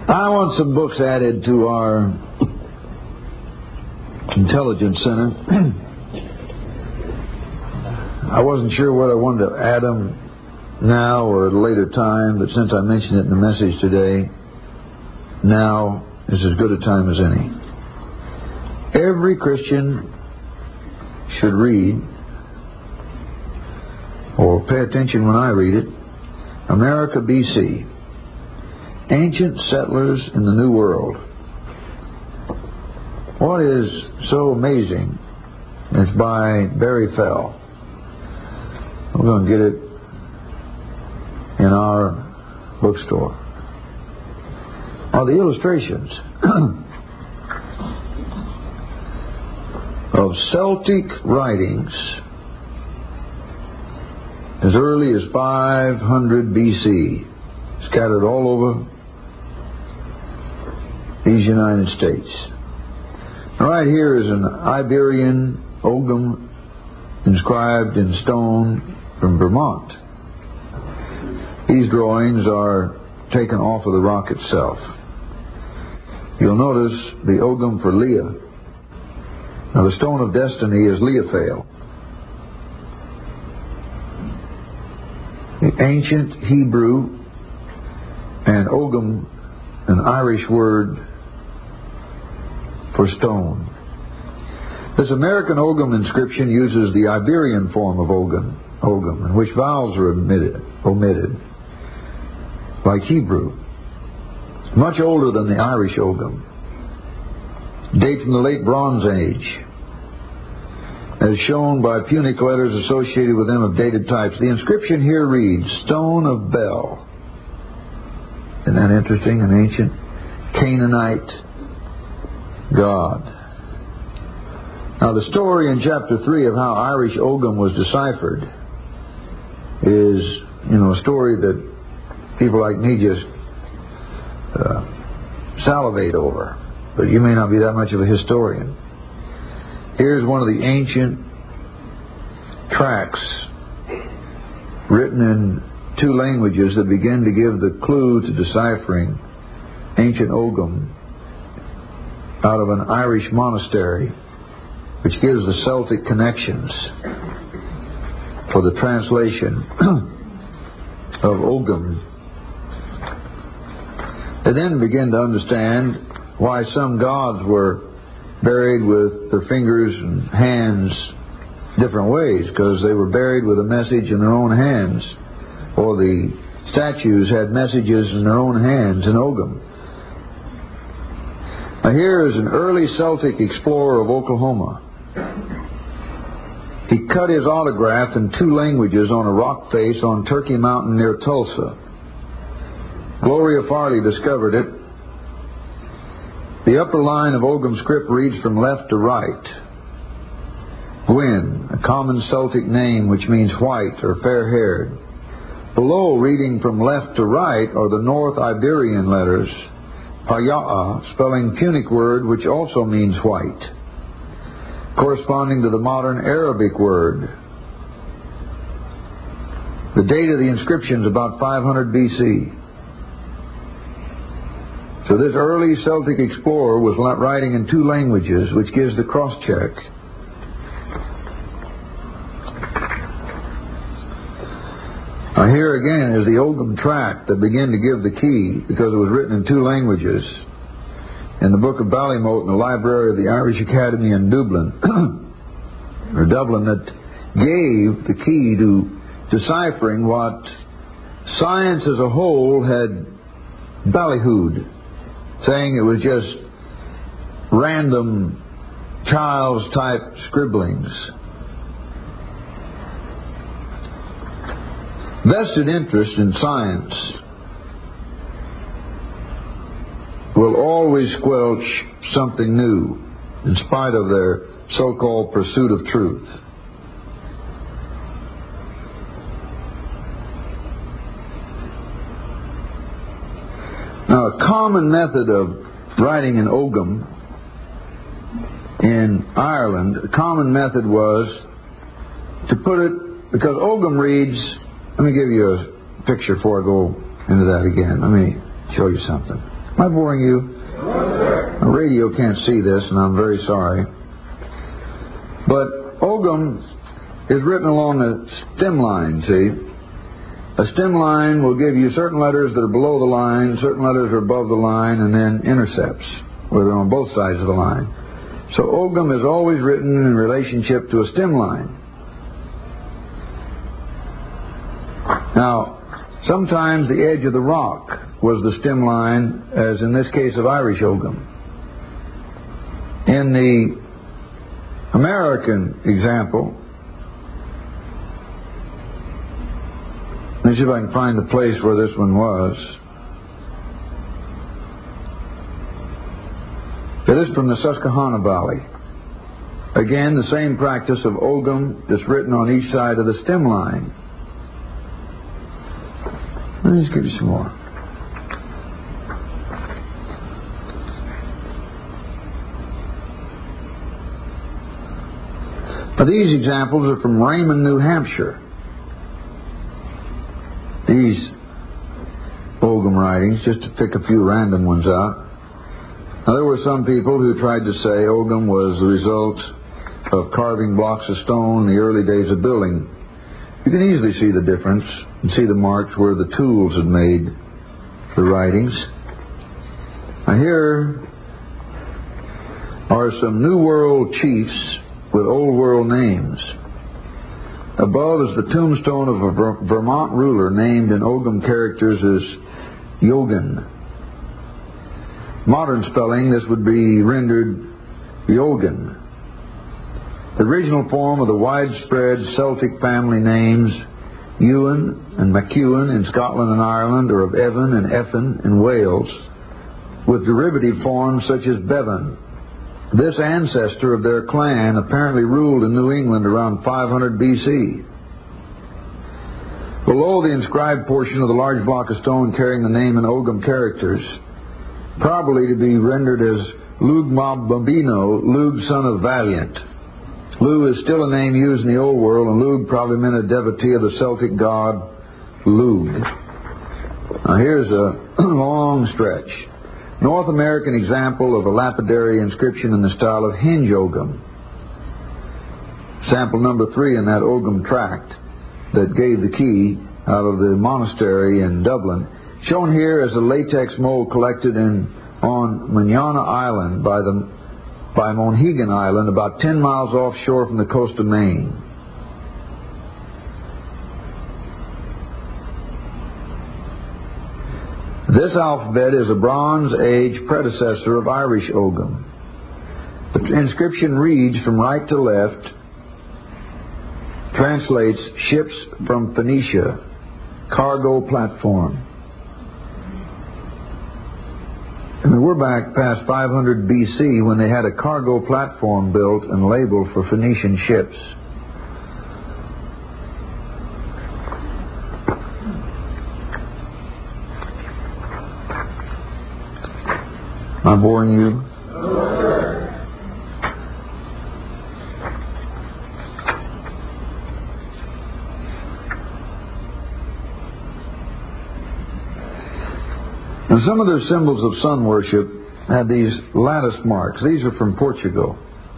I want some books added to our intelligence center. I wasn't sure whether I wanted to add them now or at a later time, but since I mentioned it in the message today, now is as good a time as any. Every Christian should read, or pay attention when I read it, America BC, Ancient Settlers in the New World. What is so amazing? It's by Barry Fell. We're going to get it in our bookstore. Are the illustrations of Celtic writings as early as 500 BC, scattered all over these United States. Right here is an Iberian Ogham inscribed in stone from Vermont. These drawings are taken off of the rock itself. You'll notice the Ogham for Leah. Now the stone of destiny is Leophale. The ancient Hebrew and Ogham, an Irish word for stone. This American Ogham inscription uses the Iberian form of Ogham, in which vowels are omitted, like Hebrew. Much older than the Irish Ogham. Date from the late Bronze Age, as shown by Punic letters associated with them of dated types. The inscription here reads, Stone of Bel. Isn't that interesting? An ancient Canaanite god. Now the story in chapter 3 of how Irish Ogham was deciphered is, a story that people like me just salivate over. But you may not be that much of a historian. Here's one of the ancient tracts written in 2 languages that begin to give the clue to deciphering ancient Ogham out of an Irish monastery, which gives the Celtic connections for the translation of Ogham. They then begin to understand why some gods were buried with their fingers and hands different ways, because they were buried with a message in their own hands, or the statues had messages in their own hands in Ogham. Now here is an early Celtic explorer of Oklahoma. He cut his autograph in 2 languages on a rock face on Turkey Mountain near Tulsa. Gloria Farley discovered it. The upper line of Ogham script reads from left to right. Gwyn, a common Celtic name which means white or fair-haired. Below, reading from left to right, are the North Iberian letters, Paya'a, spelling Punic word which also means white, corresponding to the modern Arabic word. The date of the inscription is about 500 BC. So this early Celtic explorer was writing in 2 languages, which gives the cross-check. Now here again is the Ogham tract that began to give the key, because it was written in 2 languages, in the Book of Ballymote in the library of the Irish Academy in Dublin, that gave the key to deciphering what science as a whole had ballyhooed, saying it was just random child's type scribblings. Vested interest in science will always squelch something new in spite of their so-called pursuit of truth. Now, a common method of writing in Ogham in Ireland, a common method was to put it, because Ogham reads, let me give you a picture before I go into that again. Let me show you something. Am I boring you? The radio can't see this, and I'm very sorry. But Ogham is written along a stem line, see? A stem line will give you certain letters that are below the line, certain letters are above the line, and then intercepts, where they're on both sides of the line. So Ogham is always written in relationship to a stem line. Now, sometimes the edge of the rock was the stem line, as in this case of Irish Ogham. In the American example, let me see if I can find the place where this one was. It is from the Susquehanna Valley. Again, the same practice of Ogham that's written on each side of the stem line. Let me just give you some more. Now, these examples are from Raymond, New Hampshire. These Ogham writings, just to pick a few random ones out. Now, there were some people who tried to say Ogham was the result of carving blocks of stone in the early days of building. You can easily see the difference and see the marks where the tools had made the writings. Now, here are some New World chiefs with Old World names. Above is the tombstone of a Vermont ruler named in Ogham characters as Yogan. Modern spelling, this would be rendered Yogan. The original form of the widespread Celtic family names Ewan and MacEwan in Scotland and Ireland are of Evan and Effin in Wales, with derivative forms such as Bevan. This ancestor of their clan apparently ruled in New England around 500 B.C. Below the inscribed portion of the large block of stone carrying the name in Ogham characters, probably to be rendered as Lug Mabambino, Lug son of Valiant. Lug is still a name used in the Old World, and Lug probably meant a devotee of the Celtic god Lug. Now here's a long stretch. North American example of a lapidary inscription in the style of Henge Ogham. Sample number 3 in that Ogham tract that gave the key out of the monastery in Dublin. Shown here as a latex mold collected on Manana Island by Monhegan Island, about 10 miles offshore from the coast of Maine. This alphabet is a Bronze Age predecessor of Irish Ogham. The inscription reads from right to left, translates ships from Phoenicia, cargo platform. And we're back past 500 B.C. when they had a cargo platform built and labeled for Phoenician ships. Am I boring you? No, sir. And some of their symbols of sun worship had these lattice marks. These are from Portugal.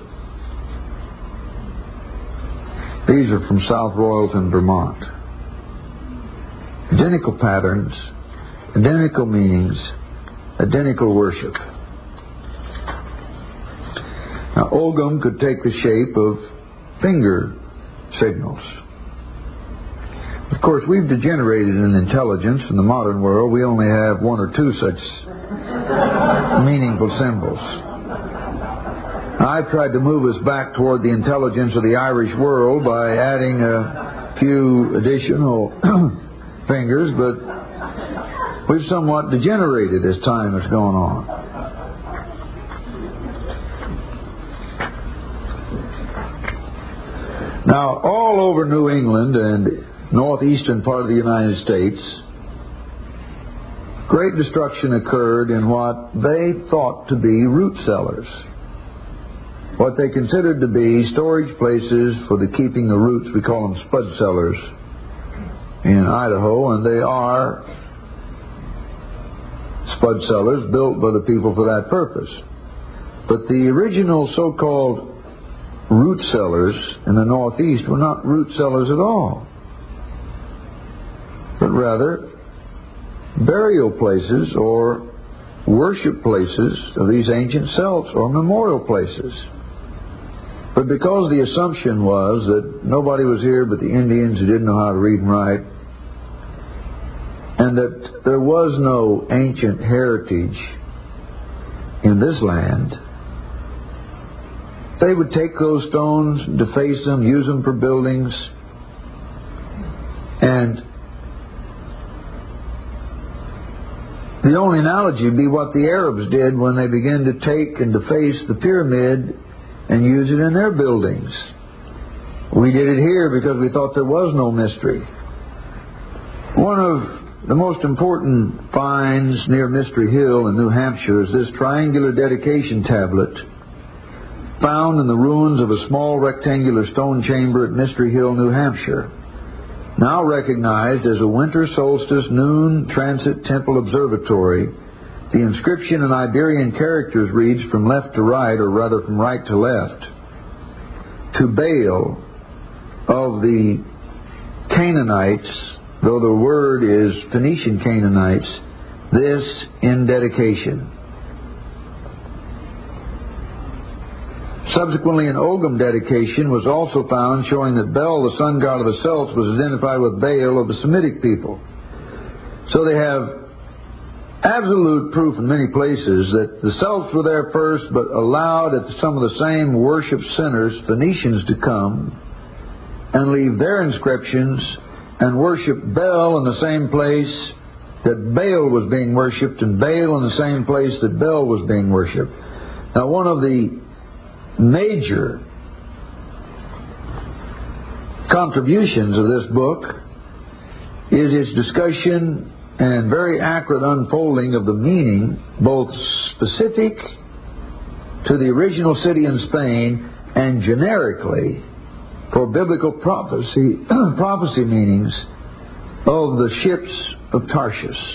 These are from South Royalton, Vermont. Identical patterns, identical meanings, identical worship. Now, Ogham could take the shape of finger signals. Of course, we've degenerated in intelligence in the modern world. We only have one or two such meaningful symbols. Now, I've tried to move us back toward the intelligence of the Irish world by adding a few additional fingers, but we've somewhat degenerated as time has gone on. Now, all over New England and northeastern part of the United States, great destruction occurred in what they thought to be root cellars, what they considered to be storage places for the keeping of roots. We call them spud cellars in Idaho, and they are spud cellars built by the people for that purpose. But the original so-called root cellars in the Northeast were not root cellars at all, but rather burial places or worship places of these ancient Celts, or memorial places. But because the assumption was that nobody was here but the Indians who didn't know how to read and write, and that there was no ancient heritage in this land, they would take those stones, deface them, use them for buildings, and the only analogy would be what the Arabs did when they began to take and deface the pyramid and use it in their buildings. We did it here because we thought there was no mystery. One of the most important finds near Mystery Hill in New Hampshire is this triangular dedication tablet found in the ruins of a small rectangular stone chamber at Mystery Hill, New Hampshire, now recognized as a winter solstice noon transit temple observatory. The inscription in Iberian characters reads from left to right, or rather from right to left, to Baal of the Canaanites, though the word is Phoenician Canaanites, this in dedication. Subsequently, an Ogham dedication was also found showing that Bel, the sun god of the Celts, was identified with Baal of the Semitic people. So they have absolute proof in many places that the Celts were there first, but allowed at some of the same worship centers Phoenicians to come and leave their inscriptions and worship Bel in the same place that Baal was being worshipped, and Baal in the same place that Bel was being worshipped. Now, one of the major contributions of this book is its discussion and very accurate unfolding of the meaning, both specific to the original city in Spain and generically for biblical prophecy meanings of the ships of Tarshish.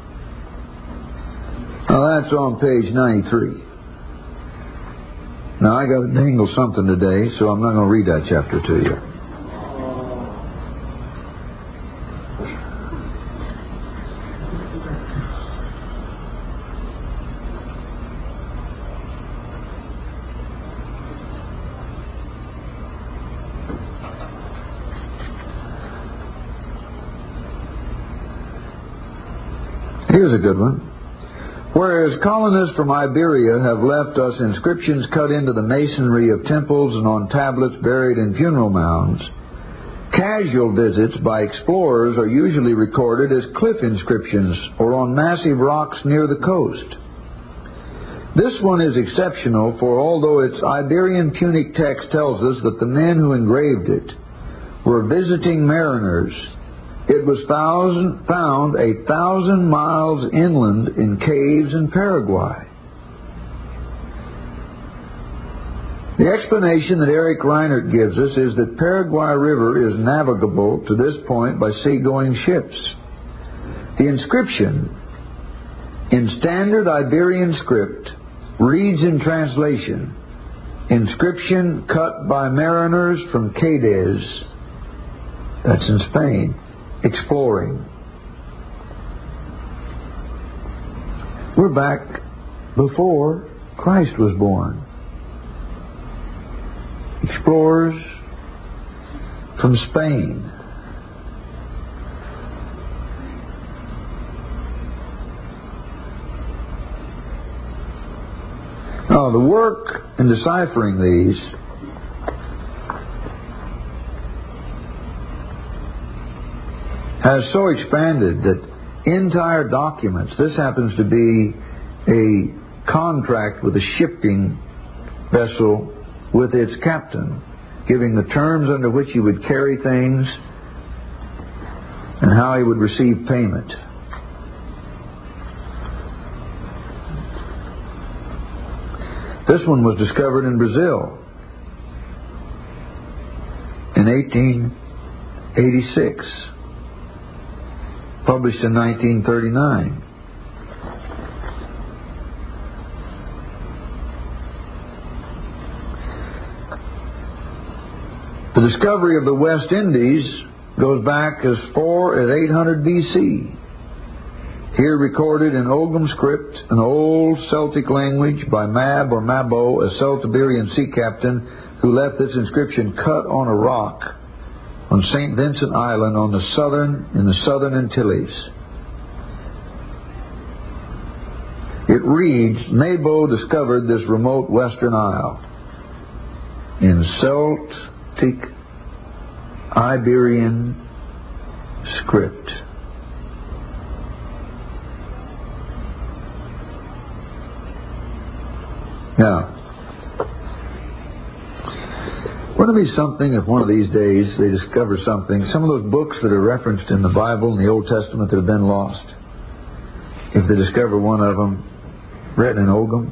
Now that's on page 93. Now I got to dangle something today, so I'm not going to read that chapter to you. Here's a good one. Whereas colonists from Iberia have left us inscriptions cut into the masonry of temples and on tablets buried in funeral mounds, casual visits by explorers are usually recorded as cliff inscriptions or on massive rocks near the coast. This one is exceptional, for although its Iberian Punic text tells us that the men who engraved it were visiting mariners, it was found 1,000 miles inland in caves in Paraguay. The explanation that Eric Reinert gives us is that Paraguay River is navigable to this point by seagoing ships. The inscription, in standard Iberian script, reads in translation, "Inscription cut by mariners from Cadiz," that's in Spain, exploring. We're back before Christ was born. Explorers from Spain. Now, the work in deciphering these has so expanded that entire documents, this happens to be a contract with a shipping vessel with its captain, giving the terms under which he would carry things and how he would receive payment. This one was discovered in Brazil in 1886. Published in 1939. The discovery of the West Indies goes back as far as 800 BC. Here recorded in Ogham script, an old Celtic language by Mab or Mabo, a Celtiberian sea captain who left this inscription cut on a rock on St. Vincent Island in the southern Antilles. It reads, Mabo discovered this remote western isle in Celtic Iberian script. Now, wouldn't it be something if one of these days they discover something, some of those books that are referenced in the Bible and the Old Testament that have been lost, if they discover one of them written in Ogham?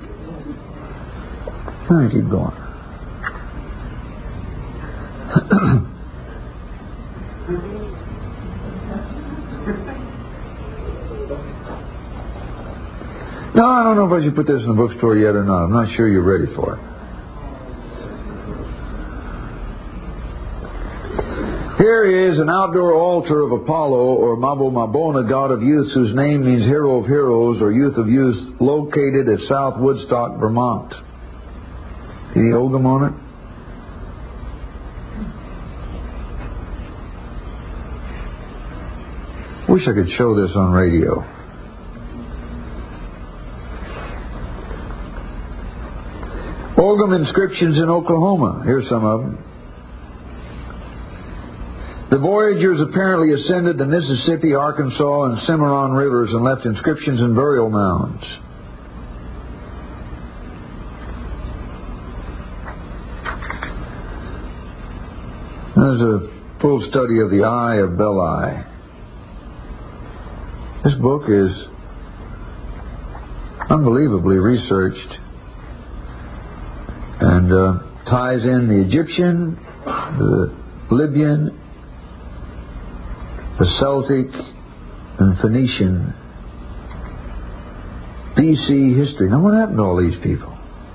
All right, keep going. No, I don't know if I should put this in the bookstore yet or not. I'm not sure you're ready for it. Here is an outdoor altar of Apollo, or Mabo Mabona, god of youth, whose name means hero of heroes or youth of youth, located at South Woodstock, Vermont. Any Ogham on it? Wish I could show this on radio. Ogham inscriptions in Oklahoma. Here's some of them. The voyagers apparently ascended the Mississippi, Arkansas, and Cimarron rivers and left inscriptions and burial mounds. There's a full study of the Eye of Belai. This book is unbelievably researched and ties in the Egyptian, the Libyan, the Celtic, and Phoenician BC history. Now, what happened to all these people?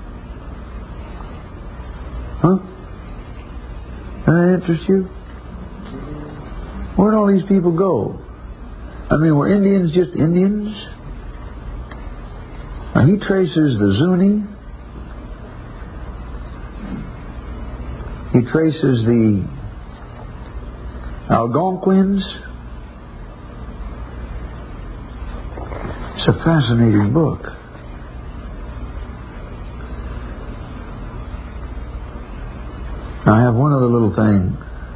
Huh? Does that interest you? Where'd all these people go? I mean, were Indians just Indians? Now, he traces the Zuni. He traces the Algonquins. It's a fascinating book. Now, I have one other little thing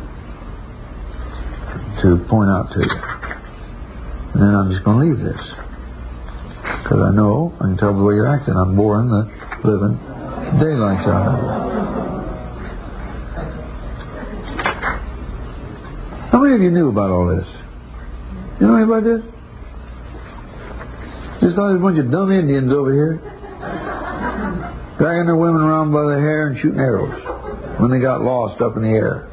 to point out to you. And then I'm just going to leave this. Because I know, I can tell the way you're acting, I'm boring the living daylights out of it. How many of you knew about all this? You know anything about this? Just thought there's a bunch of dumb Indians over here dragging their women around by the hair and shooting arrows when they got lost up in the air.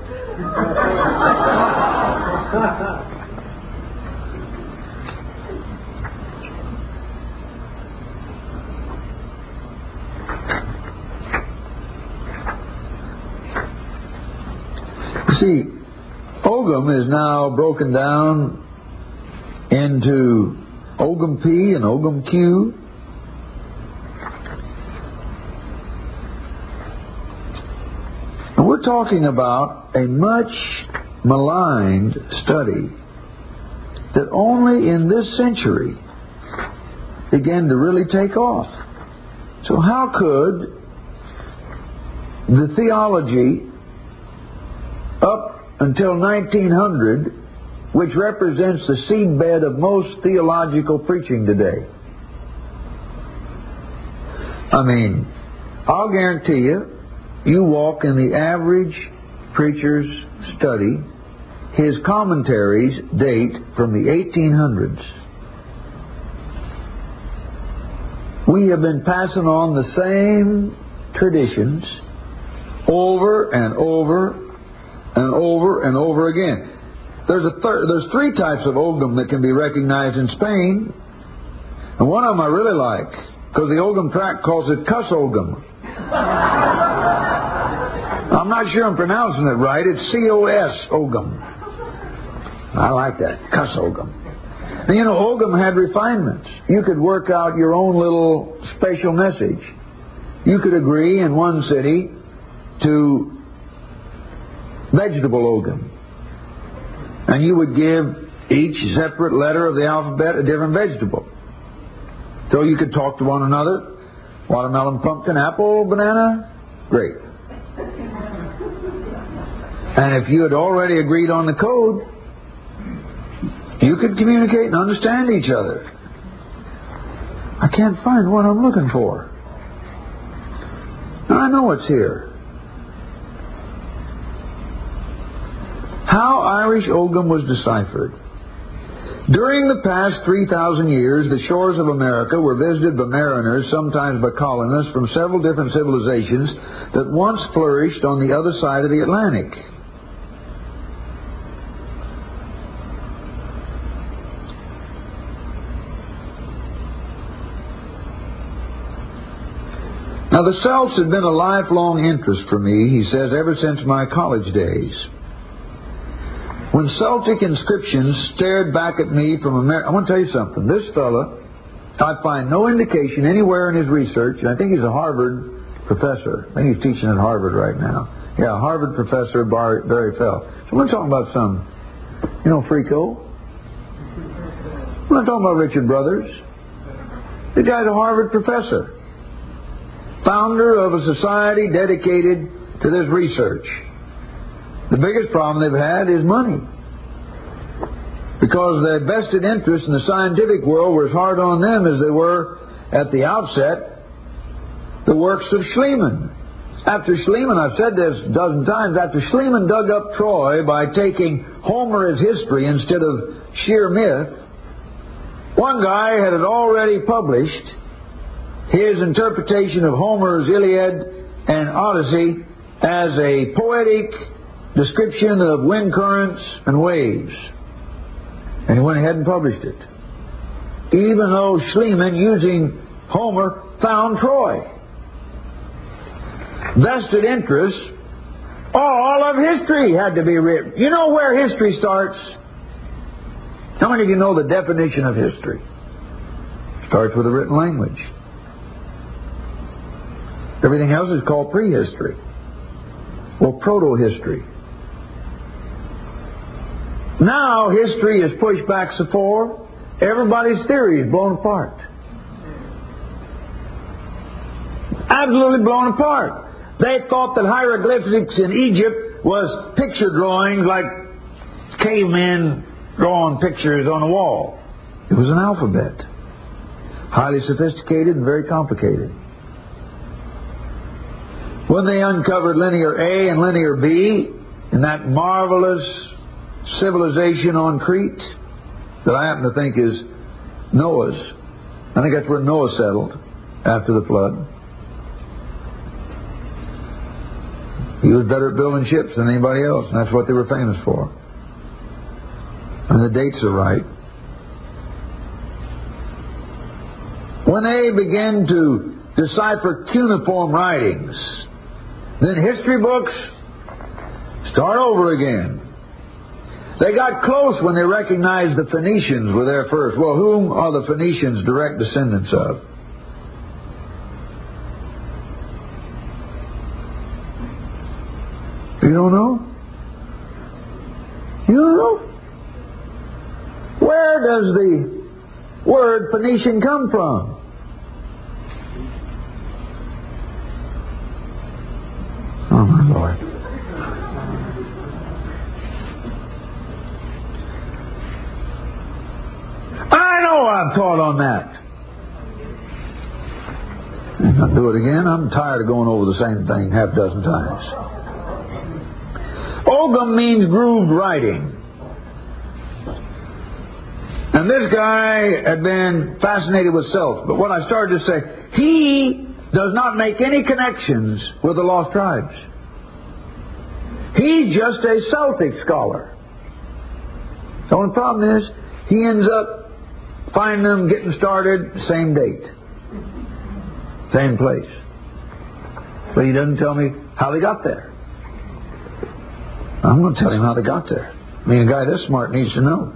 You see, Ogham is now broken down into Ogham P and Ogham Q. And we're talking about a much maligned study that only in this century began to really take off. So how could the theology up until 1900, which represents the seedbed of most theological preaching today? I mean, I'll guarantee you, you walk in the average preacher's study, his commentaries date from the 1800s. We have been passing on the same traditions over and over and over and over again. There's three types of Ogham that can be recognized in Spain, and one of them I really like, because the Ogham tract calls it Cuss Ogham. I I'm not sure I'm pronouncing it right. It's C-O-S, Ogham. I like that. Cuss Ogham. And you know, Ogham had refinements. You could work out your own little special message. You could agree in one city to vegetable Ogham. And you would give each separate letter of the alphabet a different vegetable. So you could talk to one another. Watermelon, pumpkin, apple, banana, grape. And if you had already agreed on the code, you could communicate and understand each other. I can't find what I'm looking for. Now, I know it's here. How Irish Ogham was deciphered. During the past 3,000 years, the shores of America were visited by mariners, sometimes by colonists from several different civilizations that once flourished on the other side of the Atlantic. Now, the Celts had been a lifelong interest for me, he says, ever since my college days. When Celtic inscriptions stared back at me from America, I want to tell you something. This fella, I find no indication anywhere in his research, and I think he's a Harvard professor. I think he's teaching at Harvard right now. Yeah, Harvard professor Barry Fell. So we're talking about some, Frico. We're not talking about Richard Brothers. The guy's a Harvard professor. Founder of a society dedicated to this research. The biggest problem they've had is money. Because their vested interest in the scientific world were as hard on them as they were at the outset the works of Schliemann. After Schliemann, I've said this a dozen times, after Schliemann dug up Troy by taking Homer as history instead of sheer myth, one guy had already published his interpretation of Homer's Iliad and Odyssey as a poetic description of wind currents and waves. And he went ahead and published it. Even though Schliemann, using Homer, found Troy. Vested interest, all of history had to be written. You know where history starts? How many of you know the definition of history? It starts with a written language. Everything else is called prehistory. Well, proto-history. Now history is pushed back so far, everybody's theory is blown apart. Absolutely blown apart. They thought that hieroglyphics in Egypt was picture drawings like cavemen drawing pictures on a wall. It was an alphabet. Highly sophisticated and very complicated. When they uncovered Linear A and Linear B in that marvelous civilization on Crete that I happen to think is Noah's. I think that's where Noah settled after the flood. He was better at building ships than anybody else, and that's what they were famous for. And the dates are right. When they began to decipher cuneiform writings, then history books start over again. They got close when they recognized the Phoenicians were there first. Well, whom are the Phoenicians direct descendants of? You don't know? You don't know? Where does the word Phoenician come from? Oh, my Lord. I've taught on that. I'll do it again. I'm tired of going over the same thing half a dozen times. Ogham means grooved writing. And this guy had been fascinated with Celts. But what I started to say, he does not make any connections with the lost tribes. He's just a Celtic scholar. The only problem is, he ends up finding them getting started same date, same place. But he doesn't tell me how they got there. I'm going to tell him how they got there. I mean, a guy this smart needs to know.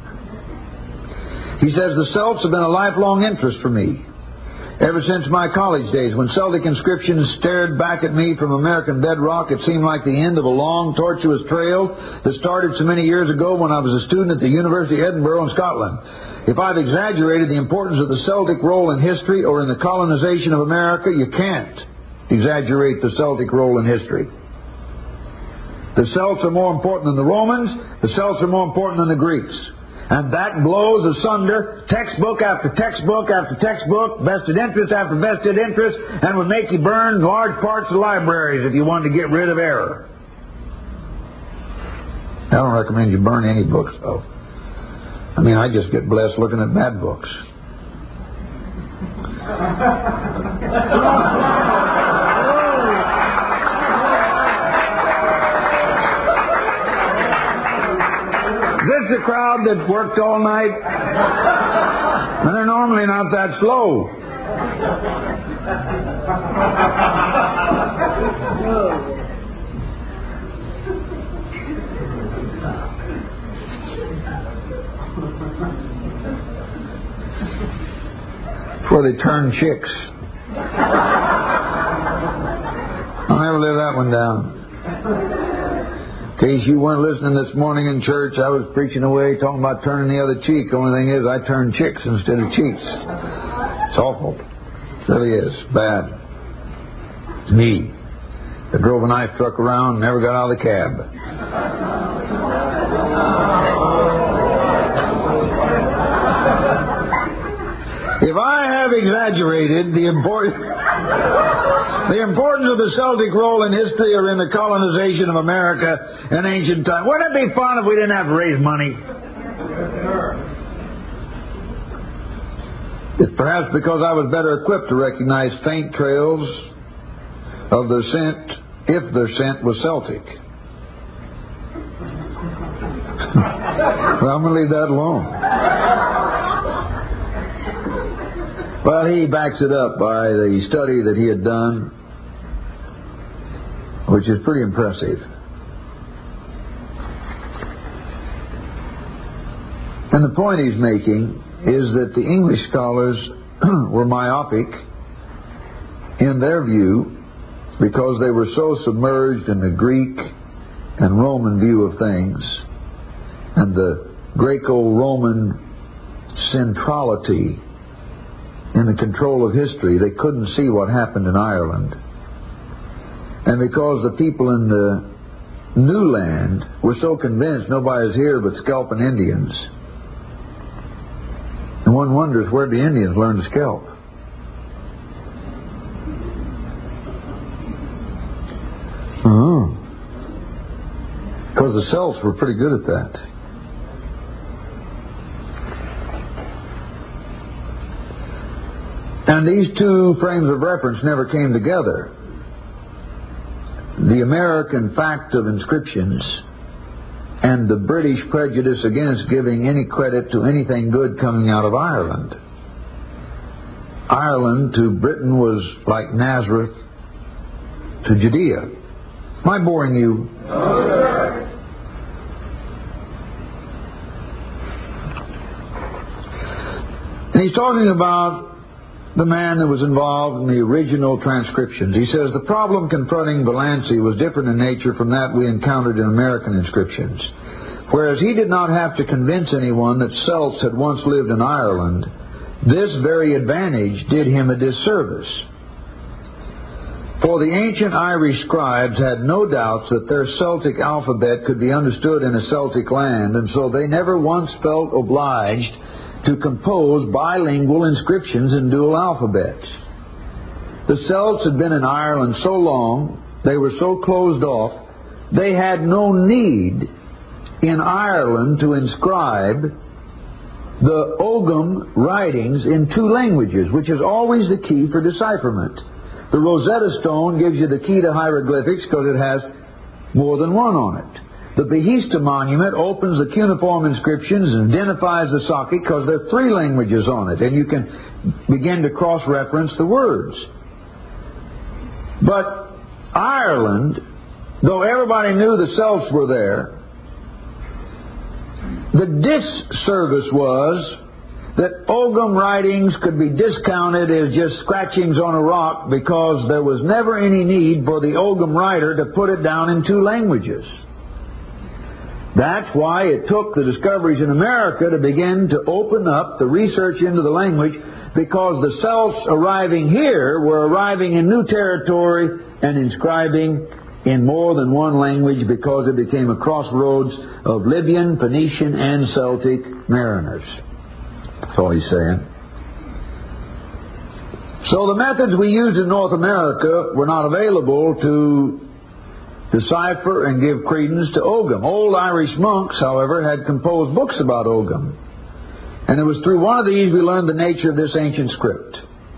He says, the Celts have been a lifelong interest for me. Ever since my college days, when Celtic inscriptions stared back at me from American bedrock, it seemed like the end of a long, tortuous trail that started so many years ago when I was a student at the University of Edinburgh in Scotland. If I've exaggerated the importance of the Celtic role in history or in the colonization of America, you can't exaggerate the Celtic role in history. The Celts are more important than the Romans. The Celts are more important than the Greeks. And that blows asunder textbook after textbook after textbook, vested interest after vested interest, and would make you burn large parts of libraries if you wanted to get rid of error. I don't recommend you burn any books, though. I mean, I just get blessed looking at bad books. This is a crowd that worked all night, and they're normally not that slow. Before they turn chicks. I'll never live that one down. In case you weren't listening this morning in church, I was preaching away talking about turning the other cheek. The only thing is I turn chicks instead of cheeks. It's awful. It really is. Bad. It's me that drove a nice truck around and never got out of the cab. If I have exaggerated the importance of the Celtic role in history or in the colonization of America in ancient times, wouldn't it be fun if we didn't have to raise money? It's perhaps because I was better equipped to recognize faint trails of their scent if their scent was Celtic. Well, I'm going to leave that alone. Well, he backs it up by the study that he had done, which is pretty impressive. And the point he's making is that the English scholars were myopic in their view because they were so submerged in the Greek and Roman view of things and the Greco-Roman centrality in the control of history, they couldn't see what happened in Ireland. And because the people in the new land were so convinced nobody's here but scalping Indians, and one wonders where the Indians learned to scalp. Because the Celts were pretty good at that. And these two frames of reference never came together. The American fact of inscriptions and the British prejudice against giving any credit to anything good coming out of Ireland. Ireland to Britain was like Nazareth to Judea. Am I boring you? No, sir. And he's talking about the man that was involved in the original transcriptions. He says the problem confronting Vallancey was different in nature from that we encountered in American inscriptions. Whereas he did not have to convince anyone that Celts had once lived in Ireland, this very advantage did him a disservice. For the ancient Irish scribes had no doubts that their Celtic alphabet could be understood in a Celtic land, and so they never once felt obliged to compose bilingual inscriptions in dual alphabets. The Celts had been in Ireland so long, they were so closed off, they had no need in Ireland to inscribe the Ogham writings in two languages, which is always the key for decipherment. The Rosetta Stone gives you the key to hieroglyphics because it has more than one on it. The Behista monument opens the cuneiform inscriptions and identifies the socket because there are three languages on it, and you can begin to cross-reference the words. But Ireland though everybody knew the Celts were there, the disservice was that Ogham writings could be discounted as just scratchings on a rock because there was never any need for the Ogham writer to put it down in two languages. That's why it took the discoveries in America to begin to open up the research into the language, because the Celts arriving here were arriving in new territory and inscribing in more than one language, because it became a crossroads of Libyan, Phoenician, and Celtic mariners. That's all he's saying. So the methods we used in North America were not available to decipher and give credence to Ogham. Old Irish monks, however, had composed books about Ogham. And it was through one of these we learned the nature of this ancient script.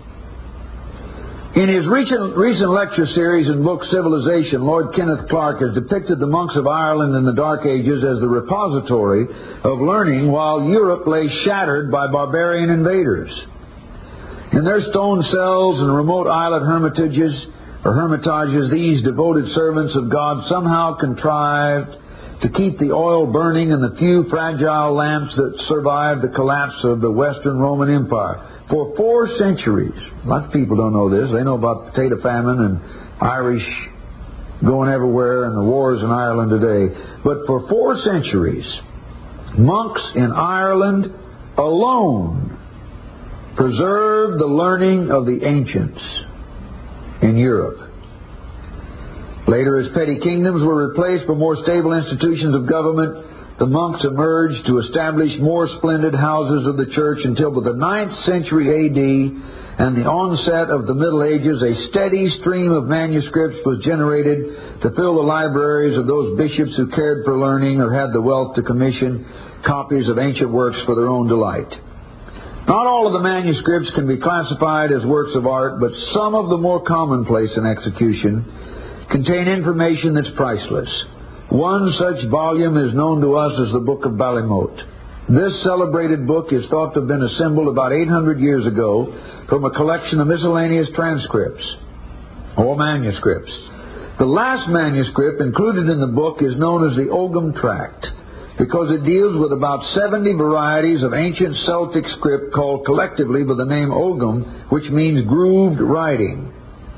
In his recent lecture series and book Civilization, Lord Kenneth Clark has depicted the monks of Ireland in the Dark Ages as the repository of learning, while Europe lay shattered by barbarian invaders. In their stone cells and remote islet hermitages, these devoted servants of God somehow contrived to keep the oil burning in the few fragile lamps that survived the collapse of the Western Roman Empire. For 4 centuries, lots of people don't know this. They know about potato famine and Irish going everywhere and the wars in Ireland today. But for 4 centuries, monks in Ireland alone preserved the learning of the ancients in Europe. Later, as petty kingdoms were replaced by more stable institutions of government, the monks emerged to establish more splendid houses of the church until by the 9th century A.D. and the onset of the Middle Ages, a steady stream of manuscripts was generated to fill the libraries of those bishops who cared for learning or had the wealth to commission copies of ancient works for their own delight. Not all of the manuscripts can be classified as works of art, but some of the more commonplace in execution contain information that's priceless. One such volume is known to us as the Book of Ballymote. This celebrated book is thought to have been assembled about 800 years ago from a collection of miscellaneous transcripts or manuscripts. The last manuscript included in the book is known as the Ogham Tract, because it deals with about 70 varieties of ancient Celtic script called collectively by the name Ogham, which means grooved writing.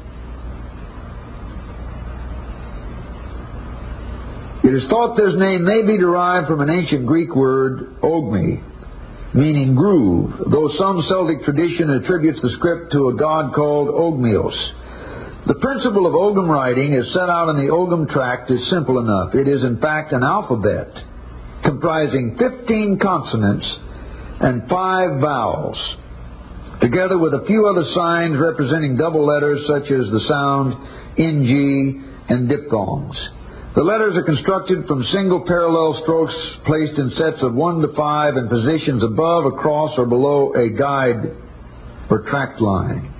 It is thought this name may be derived from an ancient Greek word, ogmi, meaning groove, though some Celtic tradition attributes the script to a god called Ogmios. The principle of Ogham writing as set out in the Ogham Tract is simple enough. It is in fact an alphabet comprising 15 consonants and 5 vowels, together with a few other signs representing double letters such as the sound ng and diphthongs. The letters are constructed from single parallel strokes placed in sets of 1 to 5 in positions above, across, or below a guide or tract line.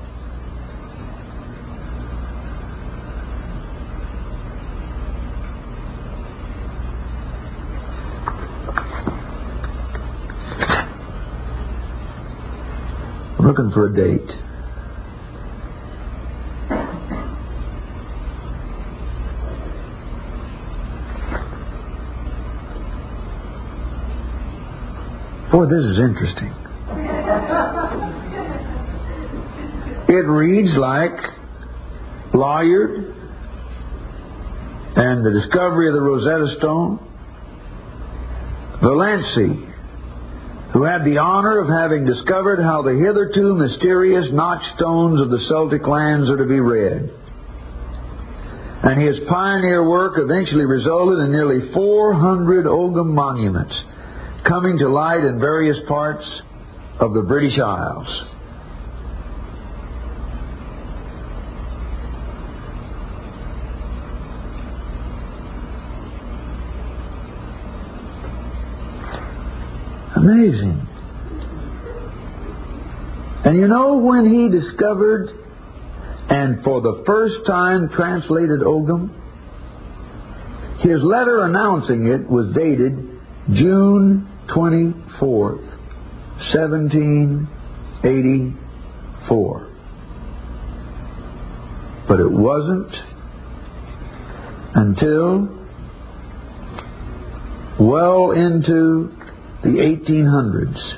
I'm looking for a date. Boy, this is interesting. It reads like Layard and the discovery of the Rosetta Stone. Valency, who had the honor of having discovered how the hitherto mysterious notched stones of the Celtic lands are to be read. And his pioneer work eventually resulted in nearly 400 Ogham monuments coming to light in various parts of the British Isles. Amazing. And you know when he discovered and for the first time translated Ogham? His letter announcing it was dated June 24th, 1784. But it wasn't until well into the 1800s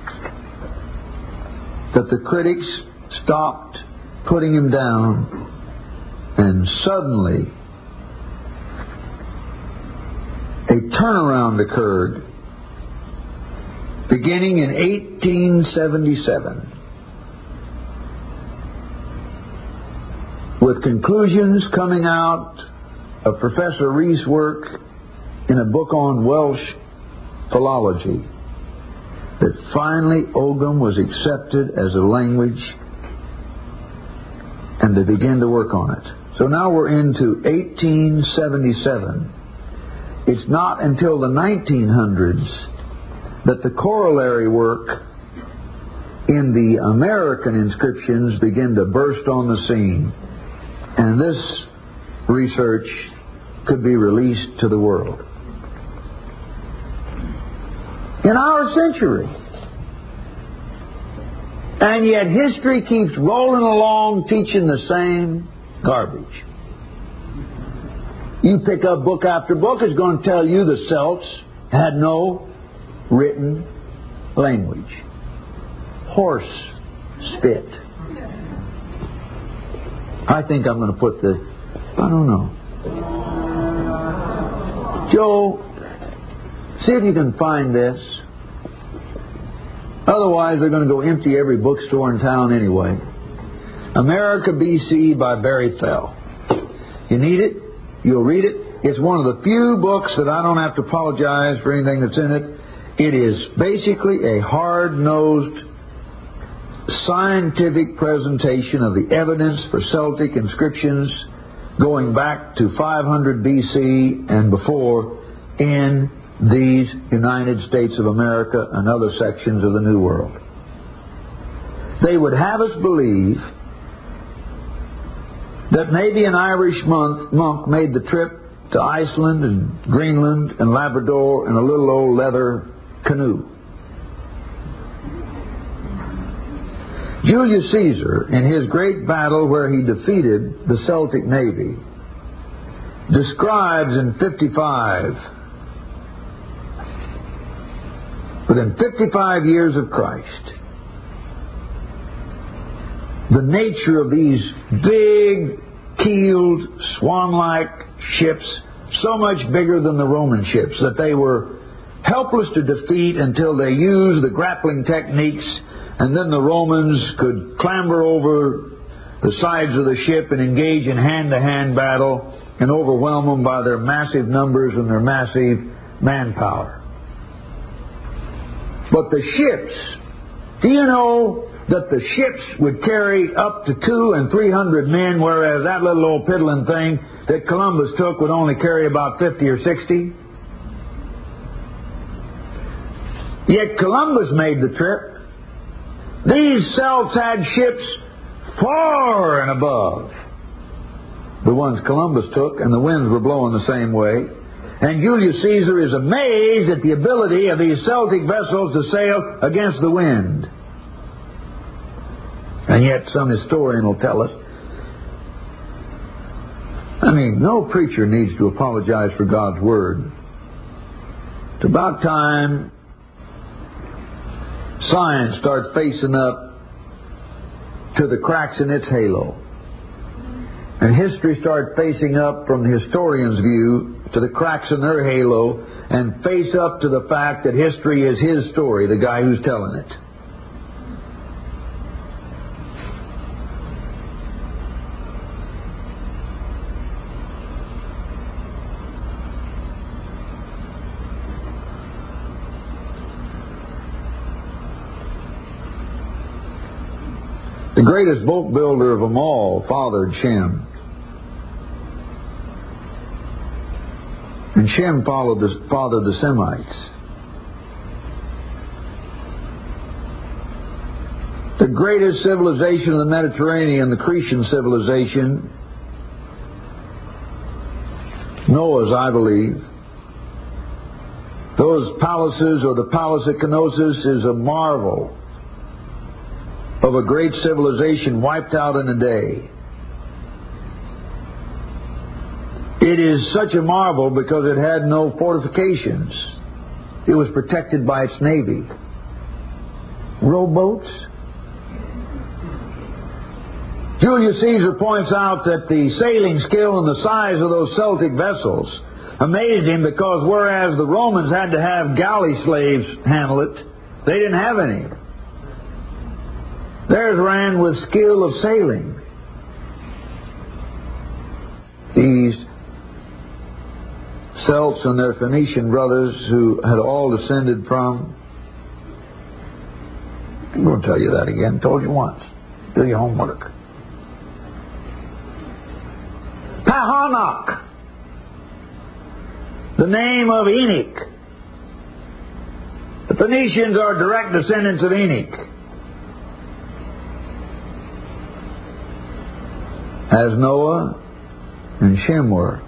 that the critics stopped putting him down, and suddenly a turnaround occurred beginning in 1877 with conclusions coming out of Professor Rees' work in a book on Welsh philology that finally Ogham was accepted as a language, and they began to work on it. So now we're into 1877. It's not until the 1900s that the corollary work in the American inscriptions begin to burst on the scene, and this research could be released to the world. In our century. And yet history keeps rolling along teaching the same garbage. You pick up book after book, it's going to tell you the Celts had no written language. Horse spit. I think I'm going to put I don't know. Joe, see if you can find this. Otherwise, they're going to go empty every bookstore in town anyway. America BC by Barry Fell. You need it? You'll read it. It's one of the few books that I don't have to apologize for anything that's in it. It is basically a hard-nosed scientific presentation of the evidence for Celtic inscriptions going back to 500 BC and before in these United States of America and other sections of the New World. They would have us believe that maybe an Irish monk made the trip to Iceland and Greenland and Labrador in a little old leather canoe. Julius Caesar, in his great battle where he defeated the Celtic navy, describes in 55, within 55 years of Christ, the nature of these big, keeled, swan-like ships, so much bigger than the Roman ships, that they were helpless to defeat until they used the grappling techniques, and then the Romans could clamber over the sides of the ship and engage in hand-to-hand battle and overwhelm them by their massive numbers and their massive manpower. But the ships, do you know that the ships would carry up to 200 and 300 men, whereas that little old piddling thing that Columbus took would only carry about 50 or 60? Yet Columbus made the trip. These Celts had ships far and above the ones Columbus took, and the winds were blowing the same way. And Julius Caesar is amazed at the ability of these Celtic vessels to sail against the wind. And yet some historian will tell us, no preacher needs to apologize for God's Word. It's about time science starts facing up to the cracks in its halo. And history starts facing up from the historian's view to the cracks in their halo, and face up to the fact that history is his story, the guy who's telling it. The greatest boat builder of them all fathered Shem. And Shem fathered the Semites. The greatest civilization of the Mediterranean, the Cretan civilization, Noah's, I believe. Those palaces, or the Palace of Knossos, is a marvel of a great civilization wiped out in a day. It is such a marvel because it had no fortifications. It was protected by its navy. Rowboats? Julius Caesar points out that the sailing skill and the size of those Celtic vessels amazed him, because whereas the Romans had to have galley slaves handle it, they didn't have any. Theirs ran with skill of sailing. These Celts and their Phoenician brothers, who had all descended from... I'm going to tell you that again. Told you once. Do your homework. Pahanok, the name of Enoch. The Phoenicians are direct descendants of Enoch, as Noah and Shem were.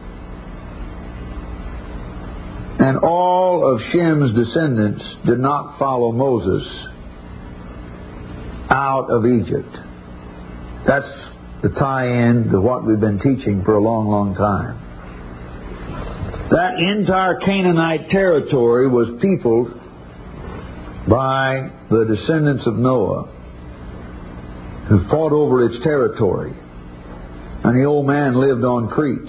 And all of Shem's descendants did not follow Moses out of Egypt. That's the tie-in to what we've been teaching for a long, long time. That entire Canaanite territory was peopled by the descendants of Noah, who fought over its territory. And the old man lived on Crete.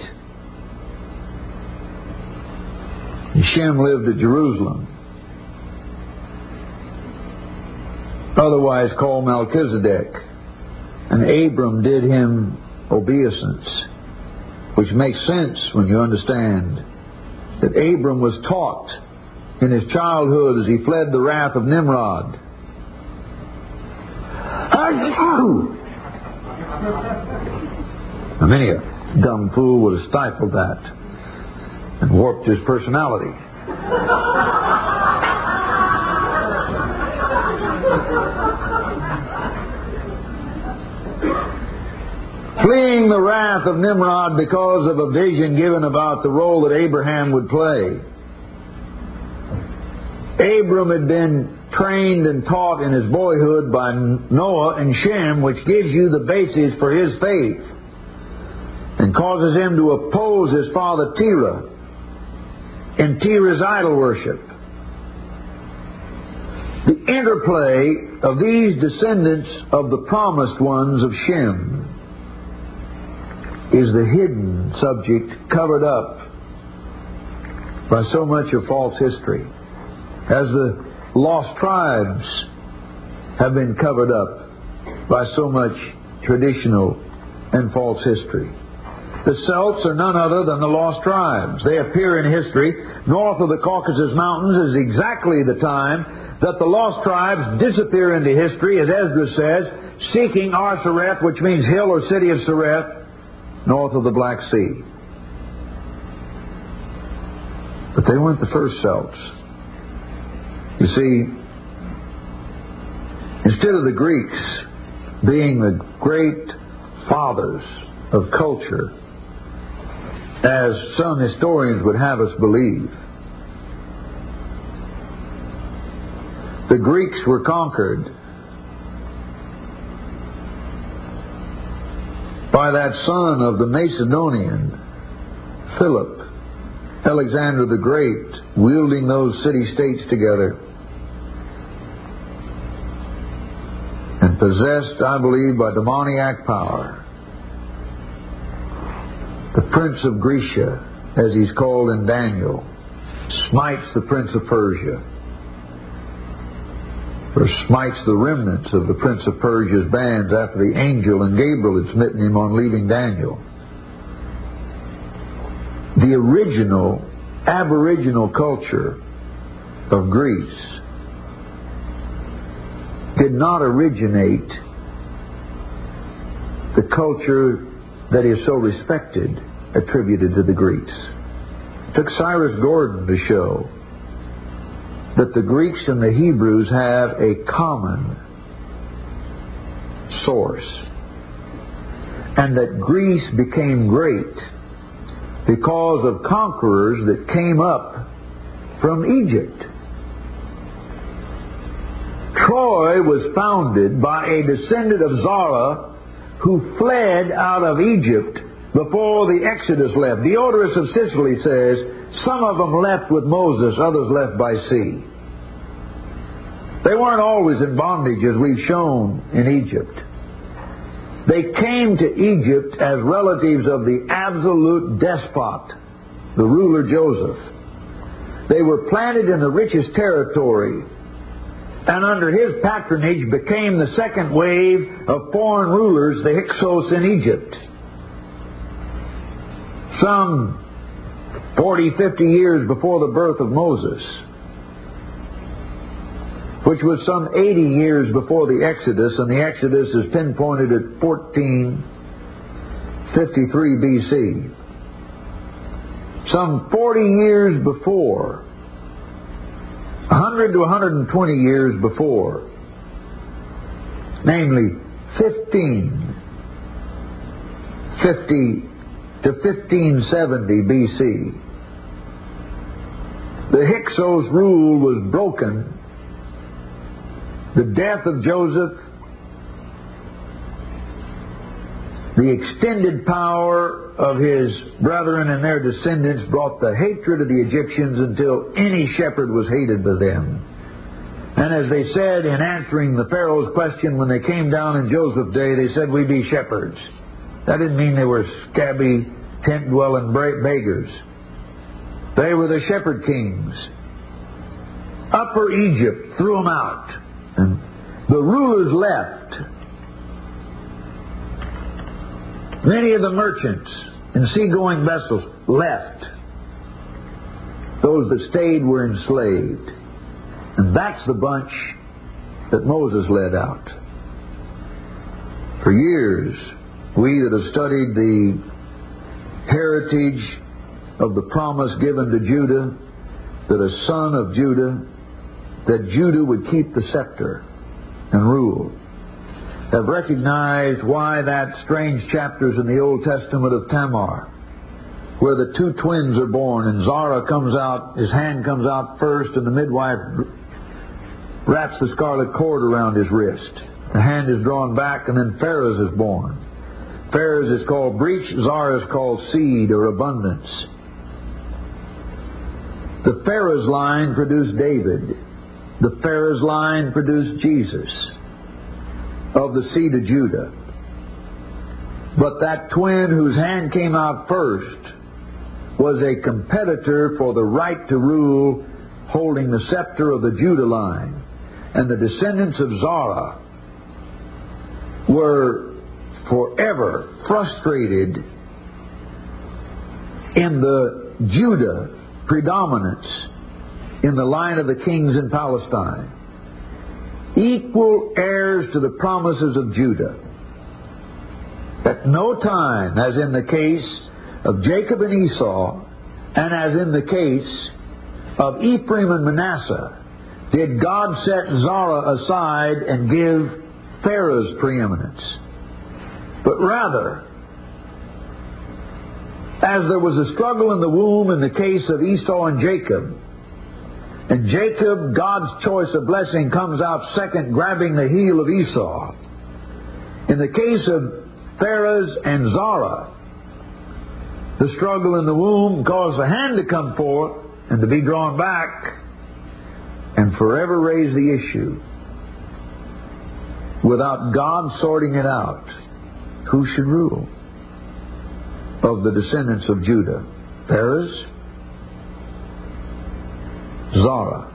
And Shem lived at Jerusalem, otherwise called Melchizedek. And Abram did him obeisance, which makes sense when you understand that Abram was taught in his childhood as he fled the wrath of Nimrod. Now, many a dumb fool would have stifled that and warped his personality. Fleeing the wrath of Nimrod because of a vision given about the role that Abraham would play. Abram had been trained and taught in his boyhood by Noah and Shem, which gives you the basis for his faith and causes him to oppose his father Terah in Terah's idol worship. The interplay of these descendants of the promised ones of Shem is the hidden subject covered up by so much of false history, as the lost tribes have been covered up by so much traditional and false history. The Celts are none other than the lost tribes. They appear in history. North of the Caucasus Mountains is exactly the time that the lost tribes disappear into history, as Esdras says, seeking Arsareth, which means hill or city of Sareth, north of the Black Sea. But they weren't the first Celts. You see, instead of the Greeks being the great fathers of culture, as some historians would have us believe, the Greeks were conquered by that son of the Macedonian, Philip, Alexander the Great, wielding those city-states together, and possessed, I believe, by demoniac power. The Prince of Grecia, as he's called in Daniel, smites the Prince of Persia, or smites the remnants of the Prince of Persia's bands after the angel and Gabriel had smitten him on leaving Daniel. The original aboriginal culture of Greece did not originate the culture that is so respected, attributed to the Greeks. It took Cyrus Gordon to show that the Greeks and the Hebrews have a common source, and that Greece became great because of conquerors that came up from Egypt. Troy was founded by a descendant of Zara who fled out of Egypt before the Exodus left. Diodorus of Sicily says, some of them left with Moses, others left by sea. They weren't always in bondage, as we've shown in Egypt. They came to Egypt as relatives of the absolute despot, the ruler Joseph. They were planted in the richest territory, and under his patronage became the second wave of foreign rulers, the Hyksos in Egypt. Some 40, 50 years before the birth of Moses, which was some 80 years before the Exodus, and the Exodus is pinpointed at 1453 BC. Some 40 years before, 100 to 120 years before, namely 1550 to 1570 BC, the Hyksos rule was broken. The death of Joseph, the extended power of his brethren and their descendants brought the hatred of the Egyptians until any shepherd was hated by them. And as they said in answering the Pharaoh's question when they came down in Joseph's day, they said, we be shepherds. That didn't mean they were scabby, tent-dwelling beggars. They were the shepherd kings. Upper Egypt threw them out. And the rulers left. Many of the merchants and seagoing vessels left. Those that stayed were enslaved. And that's the bunch that Moses led out. For years, we that have studied the heritage of the promise given to Judah, that a son of Judah, that Judah would keep the scepter and rule, have recognized why that strange chapters in the Old Testament of Tamar, where the two twins are born and Zara comes out, his hand comes out first, and the midwife wraps the scarlet cord around his wrist. The hand is drawn back, and then Phares is born. Phares is called breach, Zara is called seed or abundance. The Phares line produced David. The Phares line produced Jesus of the seed of Judah. But that twin whose hand came out first was a competitor for the right to rule, holding the scepter of the Judah line. And the descendants of Zara were forever frustrated in the Judah predominance in the line of the kings in Palestine. Equal heirs to the promises of Judah. At no time, as in the case of Jacob and Esau, and as in the case of Ephraim and Manasseh, did God set Zara aside and give Phares preeminence. But rather, as there was a struggle in the womb in the case of Esau and Jacob, and Jacob, God's choice of blessing, comes out second, grabbing the heel of Esau. In the case of Phares and Zara, the struggle in the womb caused the hand to come forth and to be drawn back and forever raise the issue. Without God sorting it out, who should rule? Of the descendants of Judah, Phares, Zara.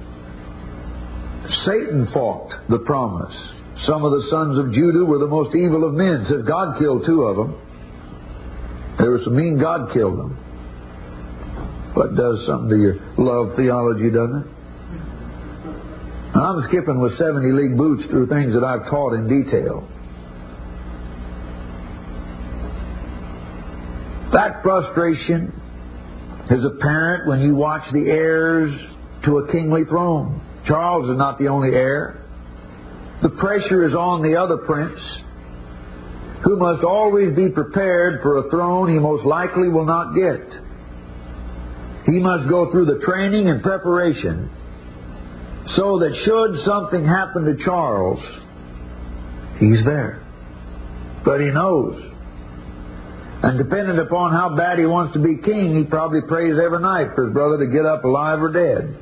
Satan fought the promise. Some of the sons of Judah were the most evil of men. Said God killed two of them. They were so mean God killed them. But does something to your love theology, doesn't it? I'm skipping with 70 league boots through things that I've taught in detail. That frustration is apparent when you watch the heirs to a kingly throne. Charles is not the only heir. The pressure is on the other prince, who must always be prepared for a throne he most likely will not get. He must go through the training and preparation so that should something happen to Charles, he's there. But he knows And depending upon how bad he wants to be king, he probably prays every night for his brother to get up alive or dead.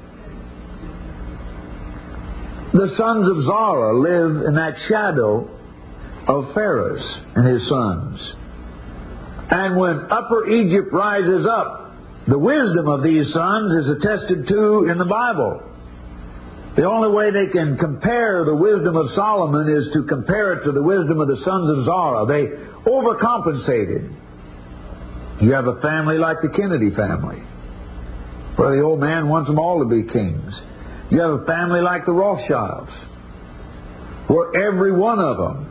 The sons of Zara live in that shadow of Pharaoh and his sons. And when Upper Egypt rises up, the wisdom of these sons is attested to in the Bible. The only way they can compare the wisdom of Solomon is to compare it to the wisdom of the sons of Zara. They overcompensated. You have a family like the Kennedy family, where the old man wants them all to be kings. You have a family like the Rothschilds, where every one of them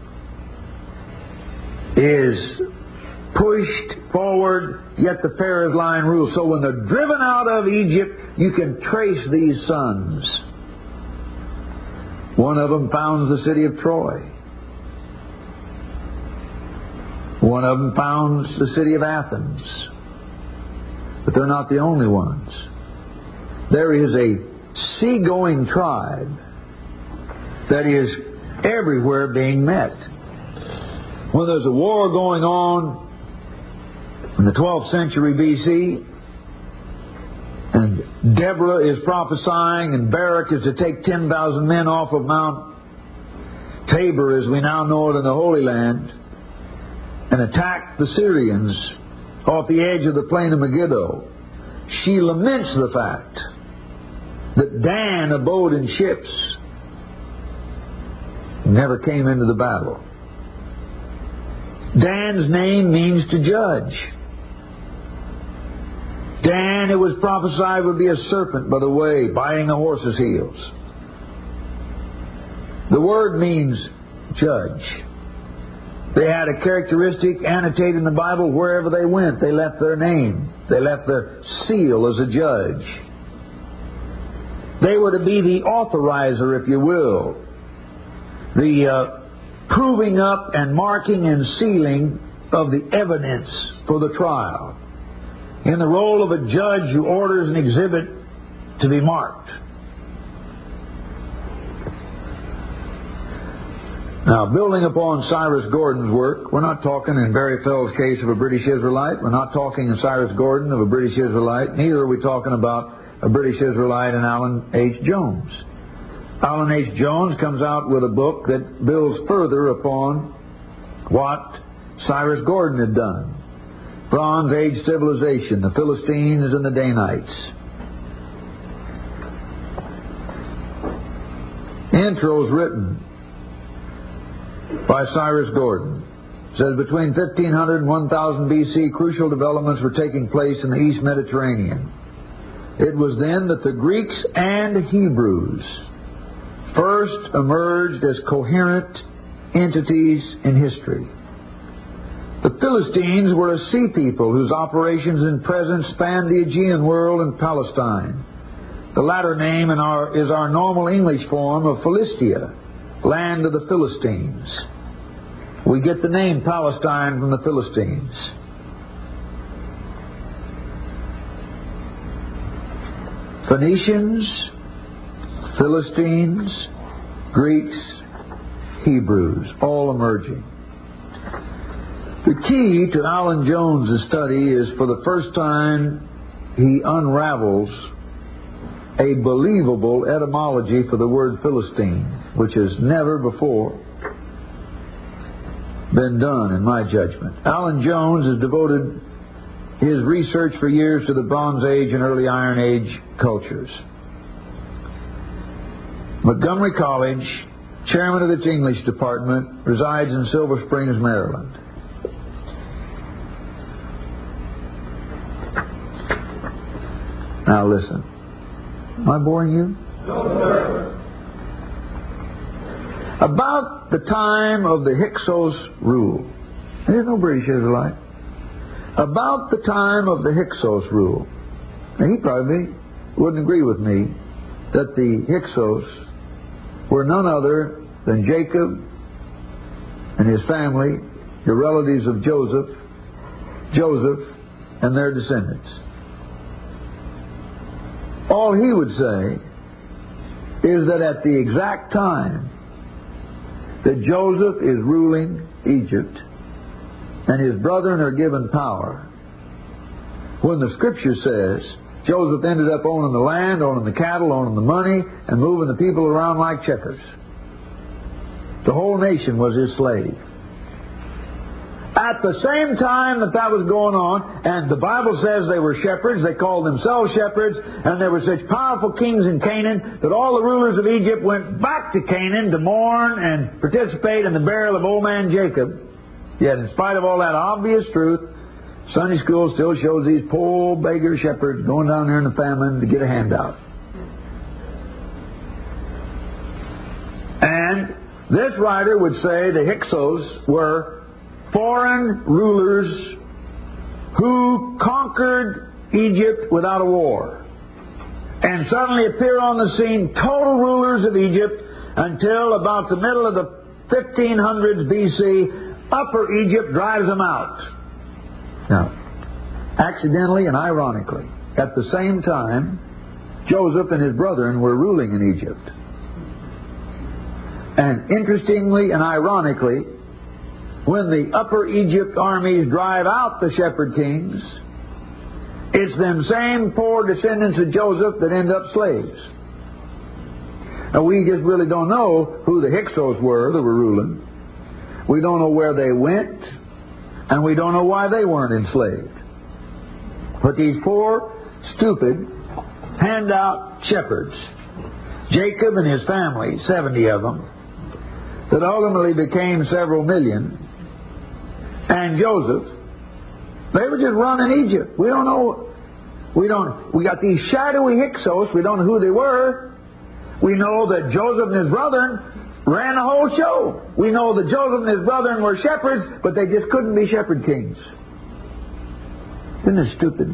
is pushed forward, yet the Pharaoh's line rules. So when they're driven out of Egypt, you can trace these sons. One of them founds the city of Troy. One of them founds the city of Athens. But they're not the only ones. There is a seagoing tribe that is everywhere being met. When there's a war going on in the 12th century BC, and Deborah is prophesying, and Barak is to take 10,000 men off of Mount Tabor, as we now know it in the Holy Land, and attack the Syrians off the edge of the plain of Megiddo. She laments the fact that Dan abode in ships, never came into the battle. Dan's name means to judge. Dan, it was prophesied, would be a serpent by the way, biting a horse's heels. The word means judge. They had a characteristic annotated in the Bible. Wherever they went, they left their name. They left their seal as a judge. They were to be the authorizer, if you will, the proving up and marking and sealing of the evidence for the trial, in the role of a judge who orders an exhibit to be marked. Now, building upon Cyrus Gordon's work, we're not talking in Barry Fell's case of a British Israelite. We're not talking in Cyrus Gordon of a British Israelite. Neither are we talking about a British Israelite and Alan H. Jones. Alan H. Jones comes out with a book that builds further upon what Cyrus Gordon had done. Bronze Age civilization, the Philistines and the Danites. Intro's written by Cyrus Gordon. It says between 1500 and 1000 BC, crucial developments were taking place in the East Mediterranean. It was then that the Greeks and Hebrews first emerged as coherent entities in history. The Philistines were a sea people whose operations and presence spanned the Aegean world and Palestine. The latter name is our normal English form of Philistia, land of the Philistines. We get the name Palestine from the Philistines. Phoenicians, Philistines, Greeks, Hebrews, all emerging. The key to Alan Jones' study is, for the first time, he unravels a believable etymology for the word Philistine, which has never before been done, in my judgment. Alan Jones has devoted his research for years to the Bronze Age and early Iron Age cultures. Montgomery College, chairman of its English department, resides in Silver Springs, Maryland. Now listen. Am I boring you? No, sir. About the time of the Hyksos rule. There's no British Israelite. About the time of the Hyksos rule. Now he probably wouldn't agree with me that the Hyksos were none other than Jacob and his family, the relatives of Joseph, and their descendants. All he would say is that at the exact time that Joseph is ruling Egypt, and his brethren are given power. When the Scripture says Joseph ended up owning the land, owning the cattle, owning the money, and moving the people around like checkers. The whole nation was his slave. At the same time that was going on, and the Bible says they were shepherds, they called themselves shepherds, and there were such powerful kings in Canaan that all the rulers of Egypt went back to Canaan to mourn and participate in the burial of old man Jacob. Yet in spite of all that obvious truth, Sunday school still shows these poor beggar shepherds going down there in the famine to get a handout. And this writer would say the Hyksos were foreign rulers who conquered Egypt without a war and suddenly appear on the scene, total rulers of Egypt, until about the middle of the 1500s BC, Upper Egypt drives them out. Now, accidentally and ironically, at the same time, Joseph and his brethren were ruling in Egypt. And interestingly and ironically, when the Upper Egypt armies drive out the shepherd kings, it's them same poor descendants of Joseph that end up slaves. Now, we just really don't know who the Hyksos were that were ruling. We don't know where they went, and we don't know why they weren't enslaved. But these poor, stupid, handout shepherds, Jacob and his family, 70 of them, that ultimately became several million, and Joseph, they were just running Egypt. We don't know. We got these shadowy Hyksos. We don't know who they were. We know that Joseph and his brethren ran the whole show. We know that Joseph and his brethren were shepherds, but they just couldn't be shepherd kings. Isn't it stupid?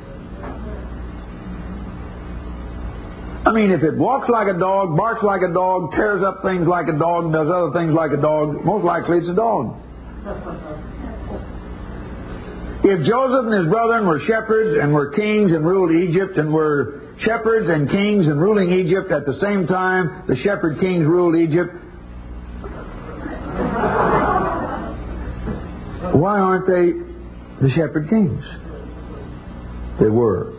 I mean, if it walks like a dog, barks like a dog, tears up things like a dog, and does other things like a dog, most likely it's a dog. If Joseph and his brethren were shepherds and were kings and ruled Egypt, and were shepherds and kings and ruling Egypt at the same time the shepherd kings ruled Egypt, why aren't they the shepherd kings? They were.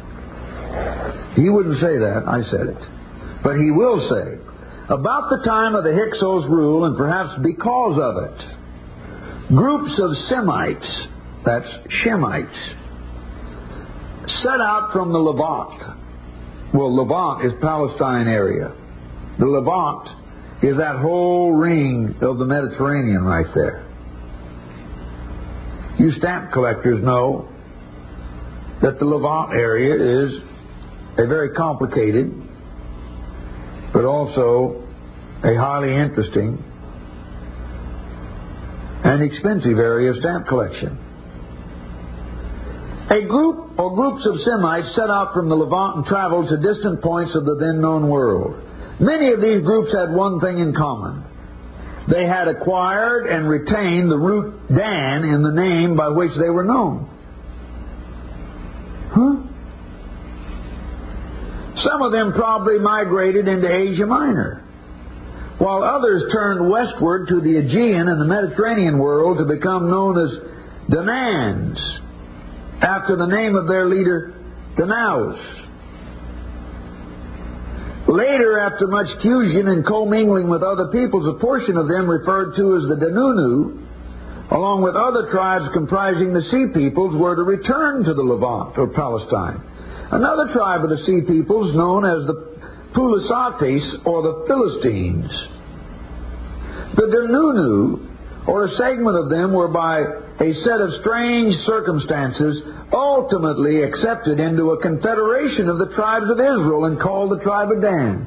He wouldn't say that, I said it. But he will say, about the time of the Hyksos rule, and perhaps because of it, groups of Semites, that's Shemites, set out from the Levant. Well, Levant is Palestine area. The Levant is that whole ring of the Mediterranean right there. You stamp collectors know that the Levant area is a very complicated, but also a highly interesting and expensive area of stamp collection. A group or groups of Semites set out from the Levant and traveled to distant points of the then known world. Many of these groups had one thing in common. They had acquired and retained the root Dan in the name by which they were known. Some of them probably migrated into Asia Minor, while others turned westward to the Aegean and the Mediterranean world to become known as Danans, after the name of their leader, Danaus. Later, after much fusion and commingling with other peoples, a portion of them, referred to as the Danunu, along with other tribes comprising the Sea Peoples, were to return to the Levant or Palestine. Another tribe of the Sea Peoples, known as the Pulisates or the Philistines. The Danunu, or a segment of them, were by a set of strange circumstances ultimately accepted into a confederation of the tribes of Israel and called the tribe of Dan.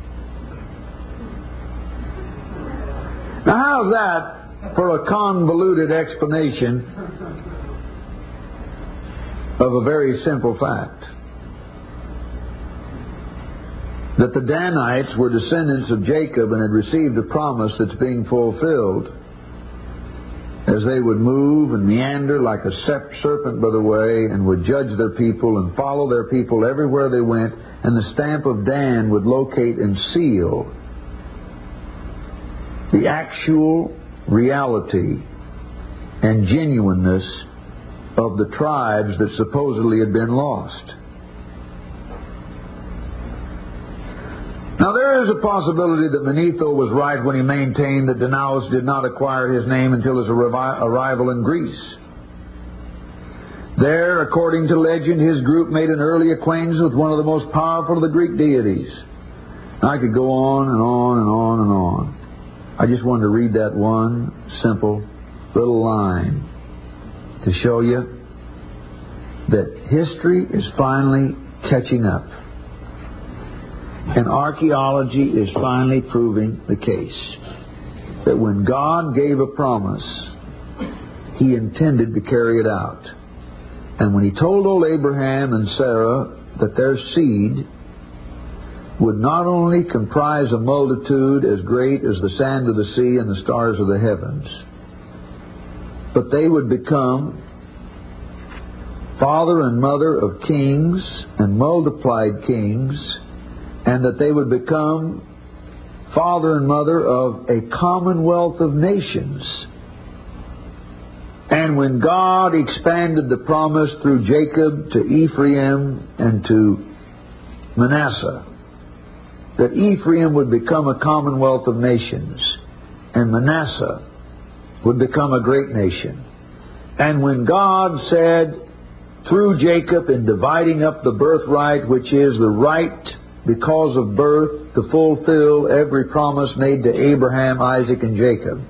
Now, how's that for a convoluted explanation of a very simple fact? That the Danites were descendants of Jacob and had received a promise that's being fulfilled as they would move and meander like a serpent by the way, and would judge their people and follow their people everywhere they went, and the stamp of Dan would locate and seal the actual reality and genuineness of the tribes that supposedly had been lost. Now there is a possibility that Manetho was right when he maintained that Danaus did not acquire his name until his arrival in Greece. There, according to legend, his group made an early acquaintance with one of the most powerful of the Greek deities. I could go on and on and on and on. I just wanted to read that one simple little line to show you that history is finally catching up. And archaeology is finally proving the case. That when God gave a promise, He intended to carry it out. And when He told old Abraham and Sarah that their seed would not only comprise a multitude as great as the sand of the sea and the stars of the heavens, but they would become father and mother of kings and multiplied kings, and that they would become father and mother of a commonwealth of nations. And when God expanded the promise through Jacob to Ephraim and to Manasseh, that Ephraim would become a commonwealth of nations, and Manasseh would become a great nation. And when God said, through Jacob, in dividing up the birthright, which is the right because of birth to fulfill every promise made to Abraham, Isaac, and Jacob,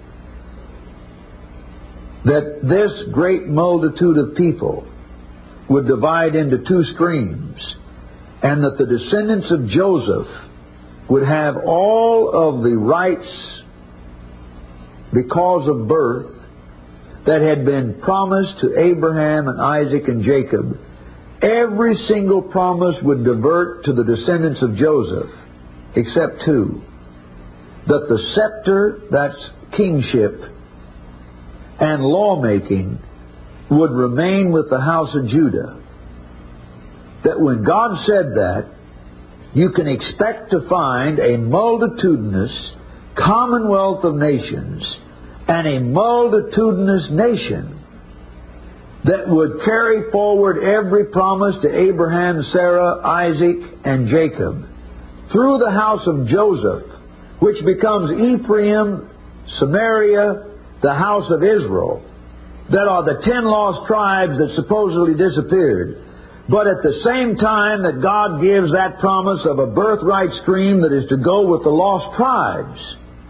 that this great multitude of people would divide into two streams, and that the descendants of Joseph would have all of the rights because of birth that had been promised to Abraham and Isaac and Jacob. Every single promise would divert to the descendants of Joseph, except two. That the scepter, that's kingship, and lawmaking would remain with the house of Judah. That when God said that, you can expect to find a multitudinous commonwealth of nations and a multitudinous nation that would carry forward every promise to Abraham, Sarah, Isaac, and Jacob through the house of Joseph, which becomes Ephraim, Samaria, the house of Israel, that are the 10 lost tribes that supposedly disappeared. But at the same time that God gives that promise of a birthright stream that is to go with the lost tribes,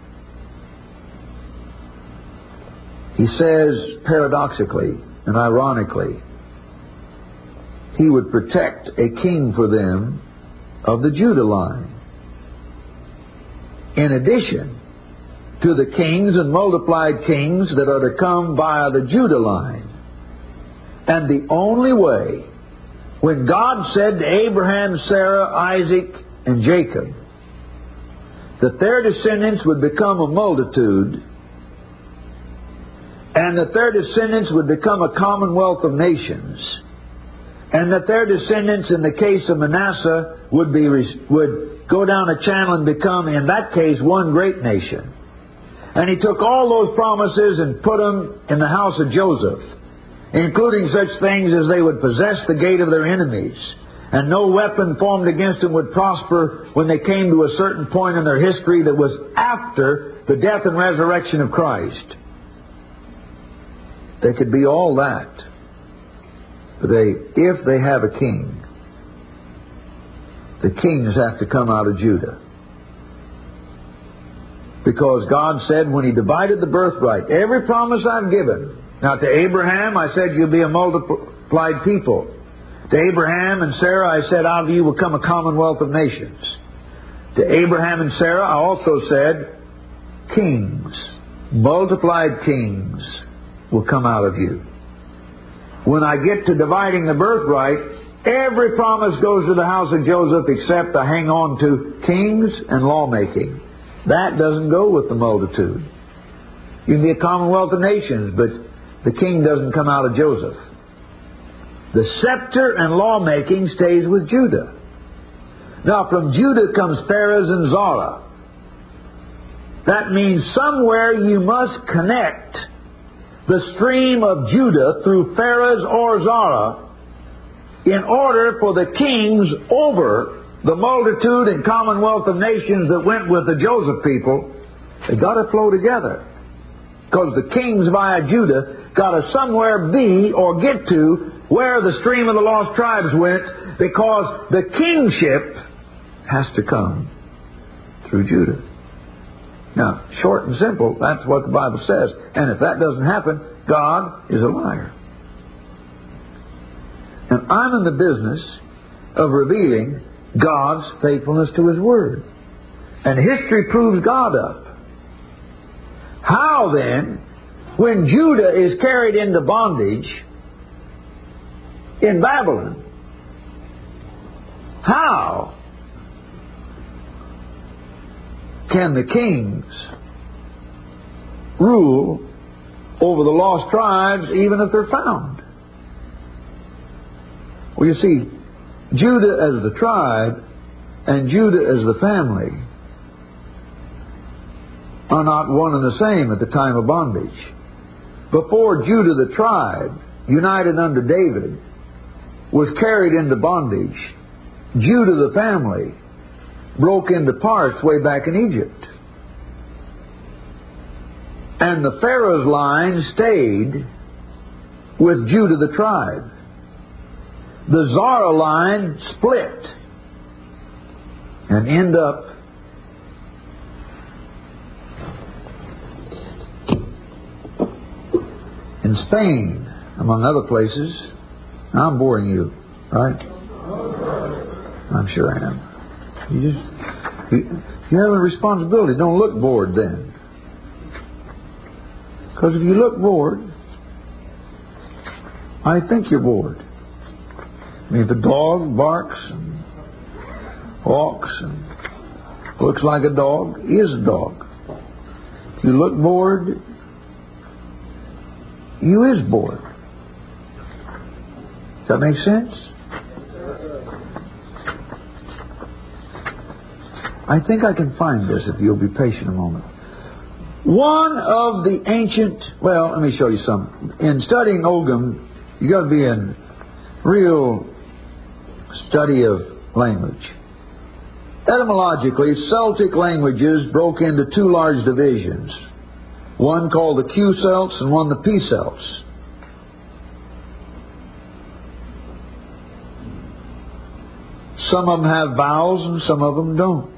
He says, paradoxically and ironically, He would protect a king for them of the Judah line, in addition to the kings and multiplied kings that are to come via the Judah line. And the only way, when God said to Abraham, Sarah, Isaac, and Jacob that their descendants would become a multitude, and that their descendants would become a commonwealth of nations, and that their descendants, in the case of Manasseh, would go down a channel and become, in that case, one great nation. And He took all those promises and put them in the house of Joseph, including such things as they would possess the gate of their enemies, and no weapon formed against them would prosper when they came to a certain point in their history that was after the death and resurrection of Christ. They could be all that. But if they have a king, the kings have to come out of Judah. Because God said when He divided the birthright, every promise I've given. Now to Abraham I said, you'll be a multiplied people. To Abraham and Sarah I said, out of you will come a commonwealth of nations. To Abraham and Sarah I also said, kings, multiplied kings will come out of you. When I get to dividing the birthright, every promise goes to the house of Joseph except I hang on to kings and lawmaking. That doesn't go with the multitude. You can be a commonwealth of nations, but the king doesn't come out of Joseph. The scepter and lawmaking stays with Judah. Now from Judah comes Perez and Zara. That means somewhere you must connect the stream of Judah through Pharez or Zara in order for the kings over the multitude and commonwealth of nations that went with the Joseph people. They got to flow together. Because the kings via Judah got to somewhere be or get to where the stream of the lost tribes went, because the kingship has to come through Judah. Now, short and simple, that's what the Bible says. And if that doesn't happen, God is a liar. And I'm in the business of revealing God's faithfulness to His Word. And history proves God up. How then, when Judah is carried into bondage in Babylon, how can the kings rule over the lost tribes even if they're found? Well, you see, Judah as the tribe and Judah as the family are not one and the same at the time of bondage. Before Judah the tribe, united under David, was carried into bondage, Judah the family broke into parts way back in Egypt. And the Pharaoh's line stayed with Judah the tribe. The Zara line split and end up in Spain, among other places. I'm boring you, right? I'm sure I am. You have a responsibility. Don't look bored then. Because if you look bored, I think you're bored. I mean, if a dog barks and walks and looks like a dog, is a dog. If you look bored, you is bored. Does that make sense? I think I can find this if you'll be patient a moment. One of the ancient, well, let me show you something. In studying Ogham, you got to be in real study of language. Etymologically, Celtic languages broke into two large divisions. One called the Q Celts and one the P Celts. Some of them have vowels and some of them don't.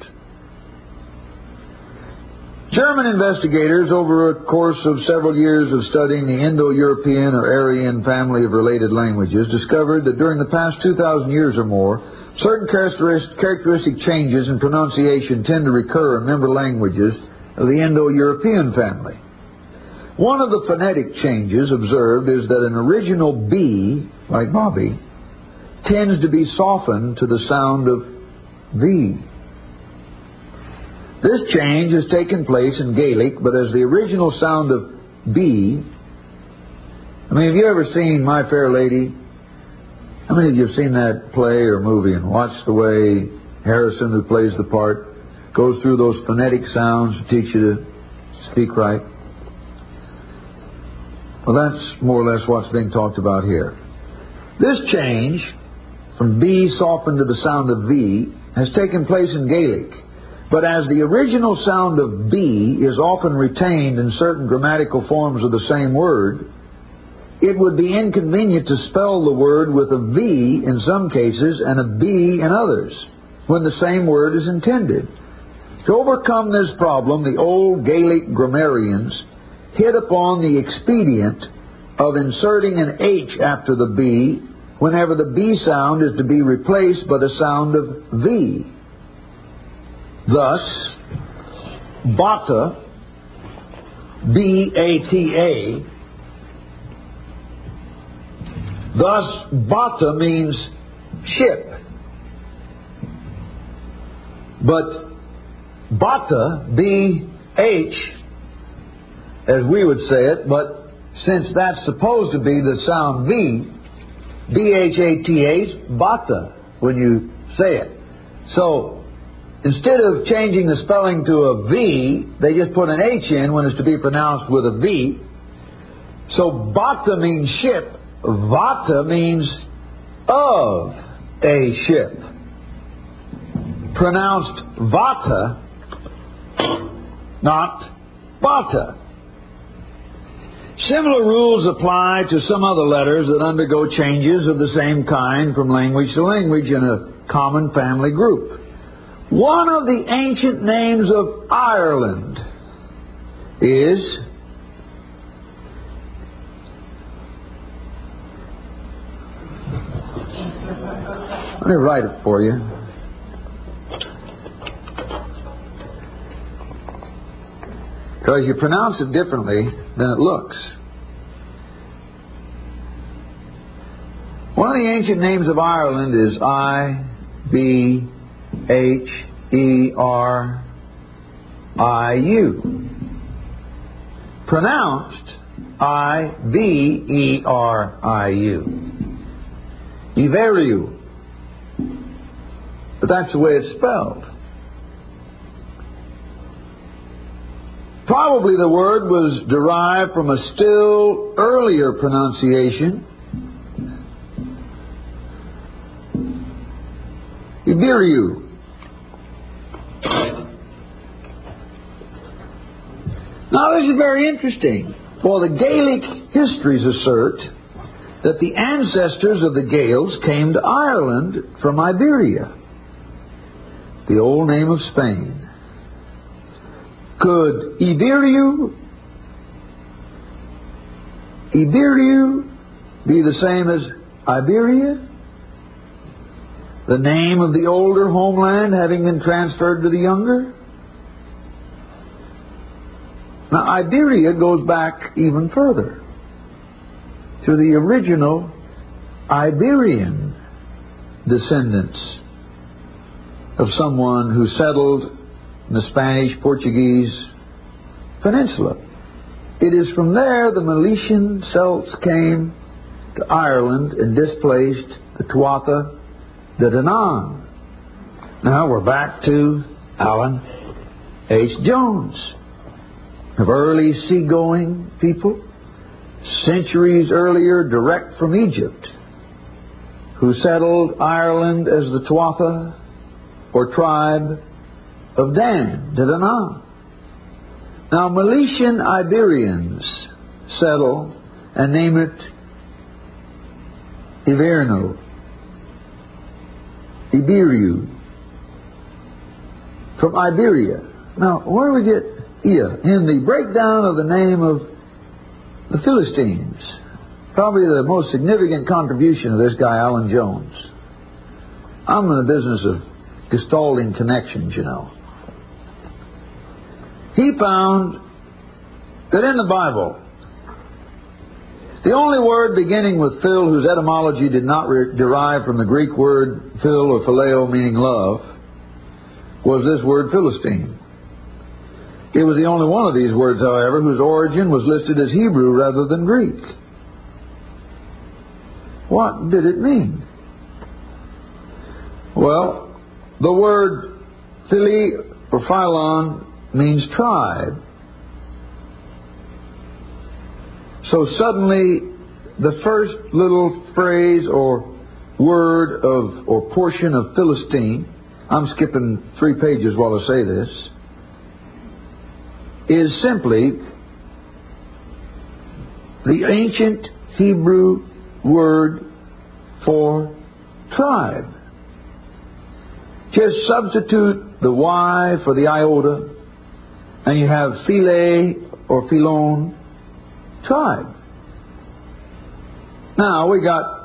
German investigators, over a course of several years of studying the Indo-European or Aryan family of related languages, discovered that during the past 2,000 years or more, certain characteristic changes in pronunciation tend to recur in member languages of the Indo-European family. One of the phonetic changes observed is that an original B, like Bobby, tends to be softened to the sound of V. This change has taken place in Gaelic, but as the original sound of B, I mean, have you ever seen My Fair Lady? How many of you have seen that play or movie and watched the way Harrison, who plays the part, goes through those phonetic sounds to teach you to speak right? Well, that's more or less what's being talked about here. This change from B softened to the sound of V has taken place in Gaelic. But as the original sound of B is often retained in certain grammatical forms of the same word, it would be inconvenient to spell the word with a V in some cases and a B in others, when the same word is intended. To overcome this problem, the old Gaelic grammarians hit upon the expedient of inserting an H after the B whenever the B sound is to be replaced by the sound of V. Thus, bata, B-A-T-A, thus bata means ship. But bata, B-H, as we would say it, but since that's supposed to be the sound V, B-H-A-T-H, bata, when you say it. So, instead of changing the spelling to a V, they just put an H in when it's to be pronounced with a V. So bata means ship. Vata means of a ship. Pronounced vata, not bata. Similar rules apply to some other letters that undergo changes of the same kind from language to language in a common family group. One of the ancient names of Ireland is let me write it for you. Because you pronounce it differently than it looks. One of the ancient names of Ireland is Iberiu. Pronounced Iberiu. Iberiu. But that's the way it's spelled. Probably the word was derived from a still earlier pronunciation, Iberiu. Now this is very interesting, for the Gaelic histories assert that the ancestors of the Gaels came to Ireland from Iberia, the old name of Spain. Could Iberiu be the same as Iberia? The name of the older homeland having been transferred to the younger? Now, Iberia goes back even further to the original Iberian descendants of someone who settled in the Spanish-Portuguese peninsula. It is from there the Milesian Celts came to Ireland and displaced the Tuatha De Danann. Now we're back to Alan H. Jones, of early seagoing people, centuries earlier direct from Egypt, who settled Ireland as the Tuatha, or tribe, of Dan, De Danann. Now Milesian Iberians settle and name it Iverno, Iberiu, from Iberia. Now, where do we get Ia? In the breakdown of the name of the Philistines. Probably the most significant contribution of this guy, Alan Jones. I'm in the business of gestalting connections, you know. He found that in the Bible, the only word beginning with Phil whose etymology did not derive from the Greek word Phil or Phileo, meaning love, was this word Philistine. It was the only one of these words, however, whose origin was listed as Hebrew rather than Greek. What did it mean? Well, the word Phili or Philon means tribe. So suddenly, the first little phrase or word of or portion of Philistine, I'm skipping 3 pages while I say this, is simply the ancient Hebrew word for tribe. Just substitute the Y for the iota, and you have Phile or Philon, tribe. Now we got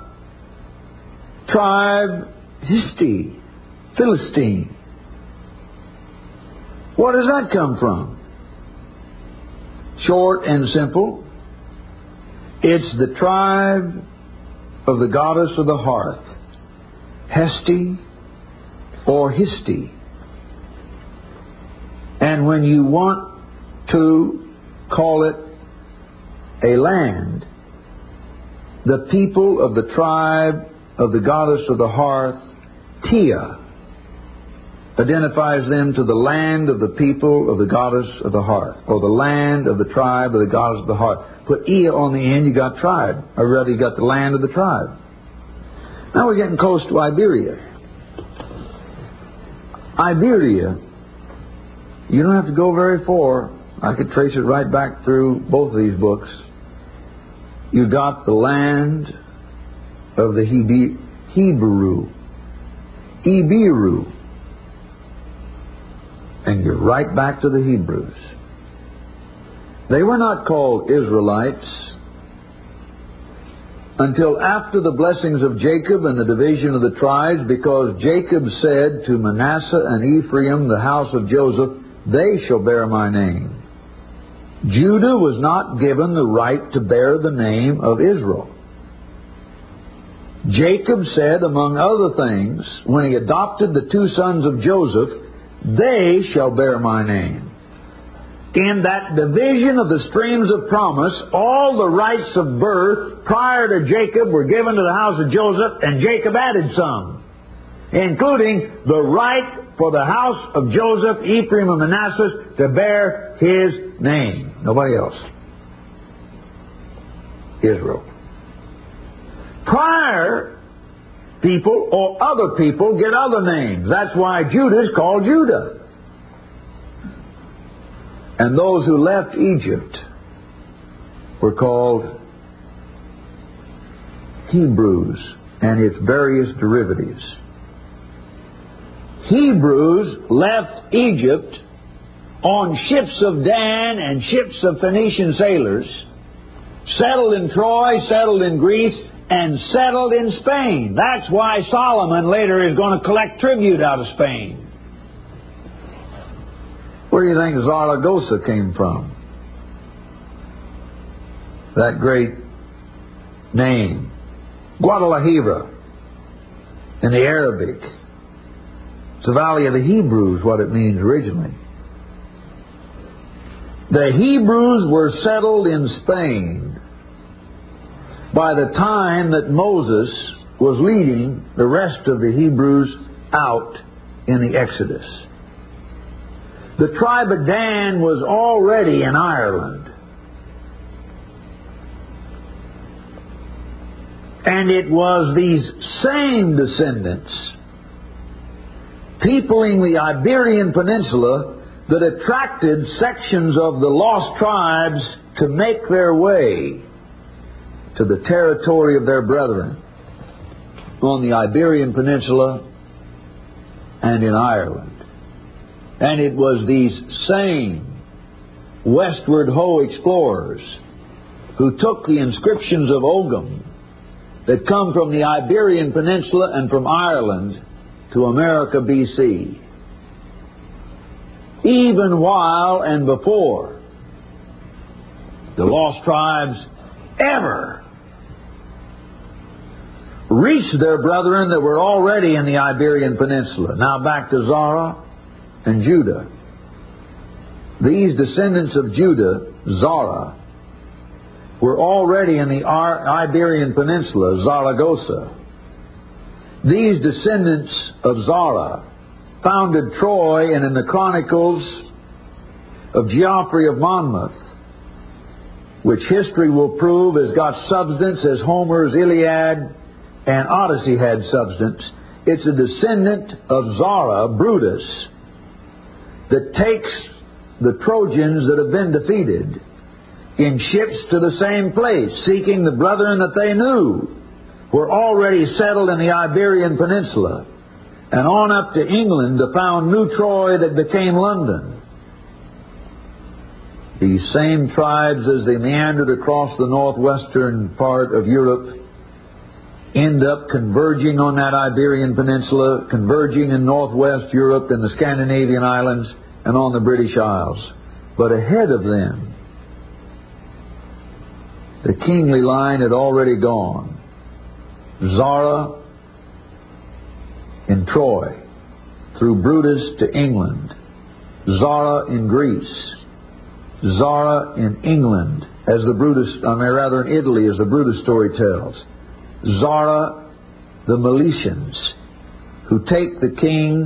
tribe Histi, Philistine. What does that come from? Short and simple, it's the tribe of the goddess of the hearth, Hesti or Histi. And when you want to call it a land, the people of the tribe of the goddess of the hearth, Tia, identifies them to the land of the people of the goddess of the heart, or the land of the tribe of the goddess of the heart. Put E on the end, you got tribe, or rather you got the land of the tribe. Now we're getting close to Iberia. Iberia, you don't have to go very far. I could trace it right back through both of these books. You got the land of the Hebrew, Ibiru, and you're right back to the Hebrews. They were not called Israelites until after the blessings of Jacob and the division of the tribes, because Jacob said to Manasseh and Ephraim, the house of Joseph, they shall bear my name. Judah was not given the right to bear the name of Israel. Jacob said, among other things, when he adopted the two sons of Joseph, they shall bear my name. In that division of the streams of promise, all the rights of birth prior to Jacob were given to the house of Joseph, and Jacob added some, including the right for the house of Joseph, Ephraim, and Manasseh to bear his name. Nobody else. Israel. Prior people or other people get other names. That's why Judah is called Judah. And those who left Egypt were called Hebrews and its various derivatives. Hebrews left Egypt on ships of Dan and ships of Phoenician sailors, settled in Troy, settled in Greece, and settled in Spain. That's why Solomon later is going to collect tribute out of Spain. Where do you think Zaragoza came from? That great name. Guadalajara in the Arabic. It's the Valley of the Hebrews, what it means originally. The Hebrews were settled in Spain by the time that Moses was leading the rest of the Hebrews out in the Exodus. The tribe of Dan was already in Ireland. And it was these same descendants peopling the Iberian Peninsula that attracted sections of the lost tribes to make their way to the territory of their brethren on the Iberian Peninsula and in Ireland. And it was these same westward ho explorers who took the inscriptions of Ogham that come from the Iberian Peninsula and from Ireland to America, B.C. Even while and before the lost tribes ever reached their brethren that were already in the Iberian Peninsula. Now back to Zara and Judah. These descendants of Judah, Zara, were already in the Iberian Peninsula, Zaragoza. These descendants of Zara founded Troy, and in the Chronicles of Geoffrey of Monmouth, which history will prove has got substance as Homer's Iliad and Odyssey had substance, it's a descendant of Zara, Brutus, that takes the Trojans that have been defeated in ships to the same place, seeking the brethren that they knew were already settled in the Iberian Peninsula, and on up to England to found New Troy that became London. These same tribes, as they meandered across the northwestern part of Europe, end up converging on that Iberian Peninsula, converging in northwest Europe and the Scandinavian islands and on the British Isles. But ahead of them, the kingly line had already gone. Zara in Troy, through Brutus to England, Zara in Greece, Zara in England, as the Brutus, in Italy, as the Brutus story tells. Zara, the Milesians, who take the king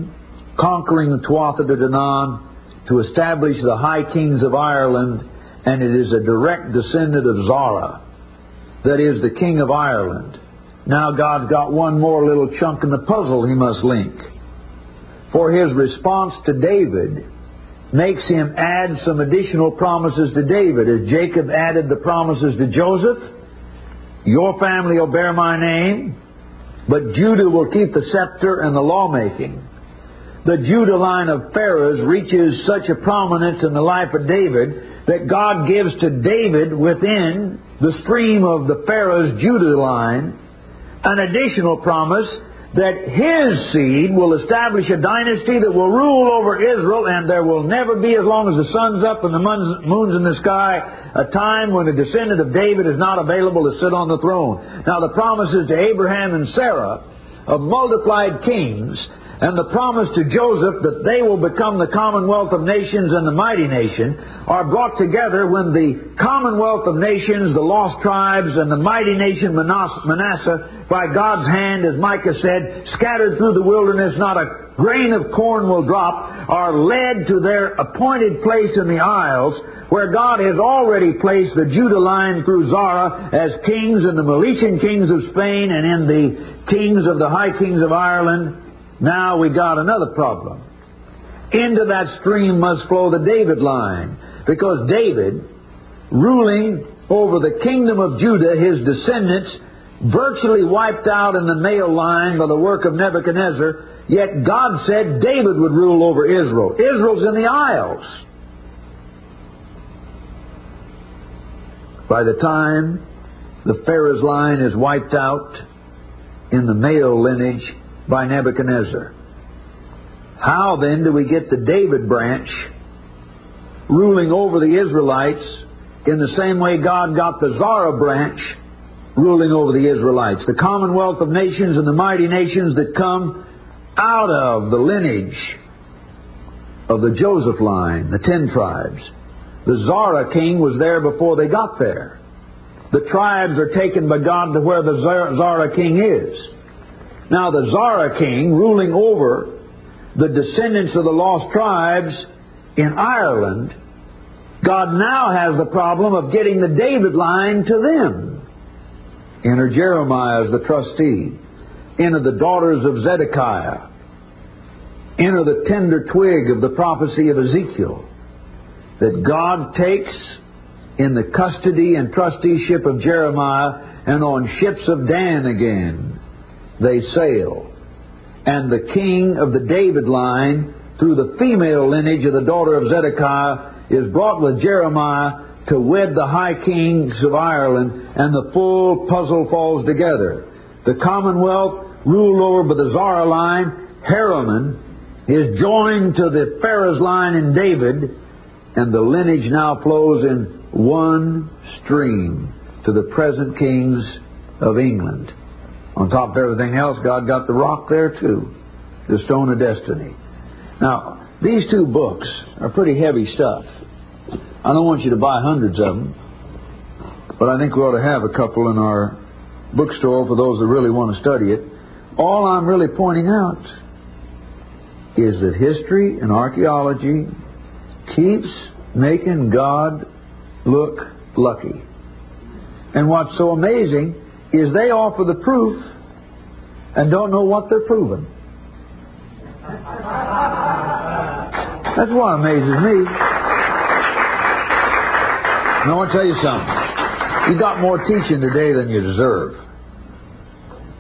conquering the Tuatha De Danann to establish the high kings of Ireland, and it is a direct descendant of Zara, that is the king of Ireland. Now God's got one more little chunk in the puzzle he must link. For his response to David makes him add some additional promises to David. As Jacob added the promises to Joseph, your family will bear my name, but Judah will keep the scepter and the lawmaking. The Judah line of Pharaohs reaches such a prominence in the life of David that God gives to David, within the stream of the Pharaoh's Judah line, an additional promise that his seed will establish a dynasty that will rule over Israel, and there will never be, as long as the sun's up and the moon's in the sky, a time when a descendant of David is not available to sit on the throne. Now the promises to Abraham and Sarah of multiplied kings, and the promise to Joseph that they will become the commonwealth of nations and the mighty nation, are brought together when the commonwealth of nations, the lost tribes, and the mighty nation Manasseh, by God's hand, as Micah said, scattered through the wilderness, not a grain of corn will drop, are led to their appointed place in the Isles, where God has already placed the Judah line through Zara as kings, and the Meletian kings of Spain, and in the kings of the high kings of Ireland. Now we got another problem. Into that stream must flow the David line, because David, ruling over the kingdom of Judah, his descendants, virtually wiped out in the male line by the work of Nebuchadnezzar, yet God said David would rule over Israel. Israel's in the Isles. By the time the Pharaoh's line is wiped out in the male lineage by Nebuchadnezzar, how then do we get the David branch ruling over the Israelites in the same way God got the Zara branch ruling over the Israelites? The commonwealth of nations and the mighty nations that come out of the lineage of the Joseph line, the 10 tribes. The Zara king was there before they got there. The tribes are taken by God to where the Zara king is. Now the Zara king, ruling over the descendants of the lost tribes in Ireland, God now has the problem of getting the David line to them. Enter Jeremiah as the trustee. Enter the daughters of Zedekiah. Enter the tender twig of the prophecy of Ezekiel, that God takes in the custody and trusteeship of Jeremiah, and on ships of Dan again they sail. And the king of the David line, through the female lineage of the daughter of Zedekiah, is brought with Jeremiah to wed the high kings of Ireland, and the full puzzle falls together. The commonwealth, ruled over by the Zara line, Heraman, is joined to the Pharaoh's line in David, and the lineage now flows in one stream to the present kings of England. On top of everything else, God got the rock there too, the stone of destiny. Now, these two books are pretty heavy stuff. I don't want you to buy hundreds of them, but I think we ought to have a couple in our bookstore for those that really want to study it. All I'm really pointing out is that history and archaeology keeps making God look lucky. And what's so amazing is they offer the proof and don't know what they're proving. That's what amazes me. And I want to tell you something. You got more teaching today than you deserve.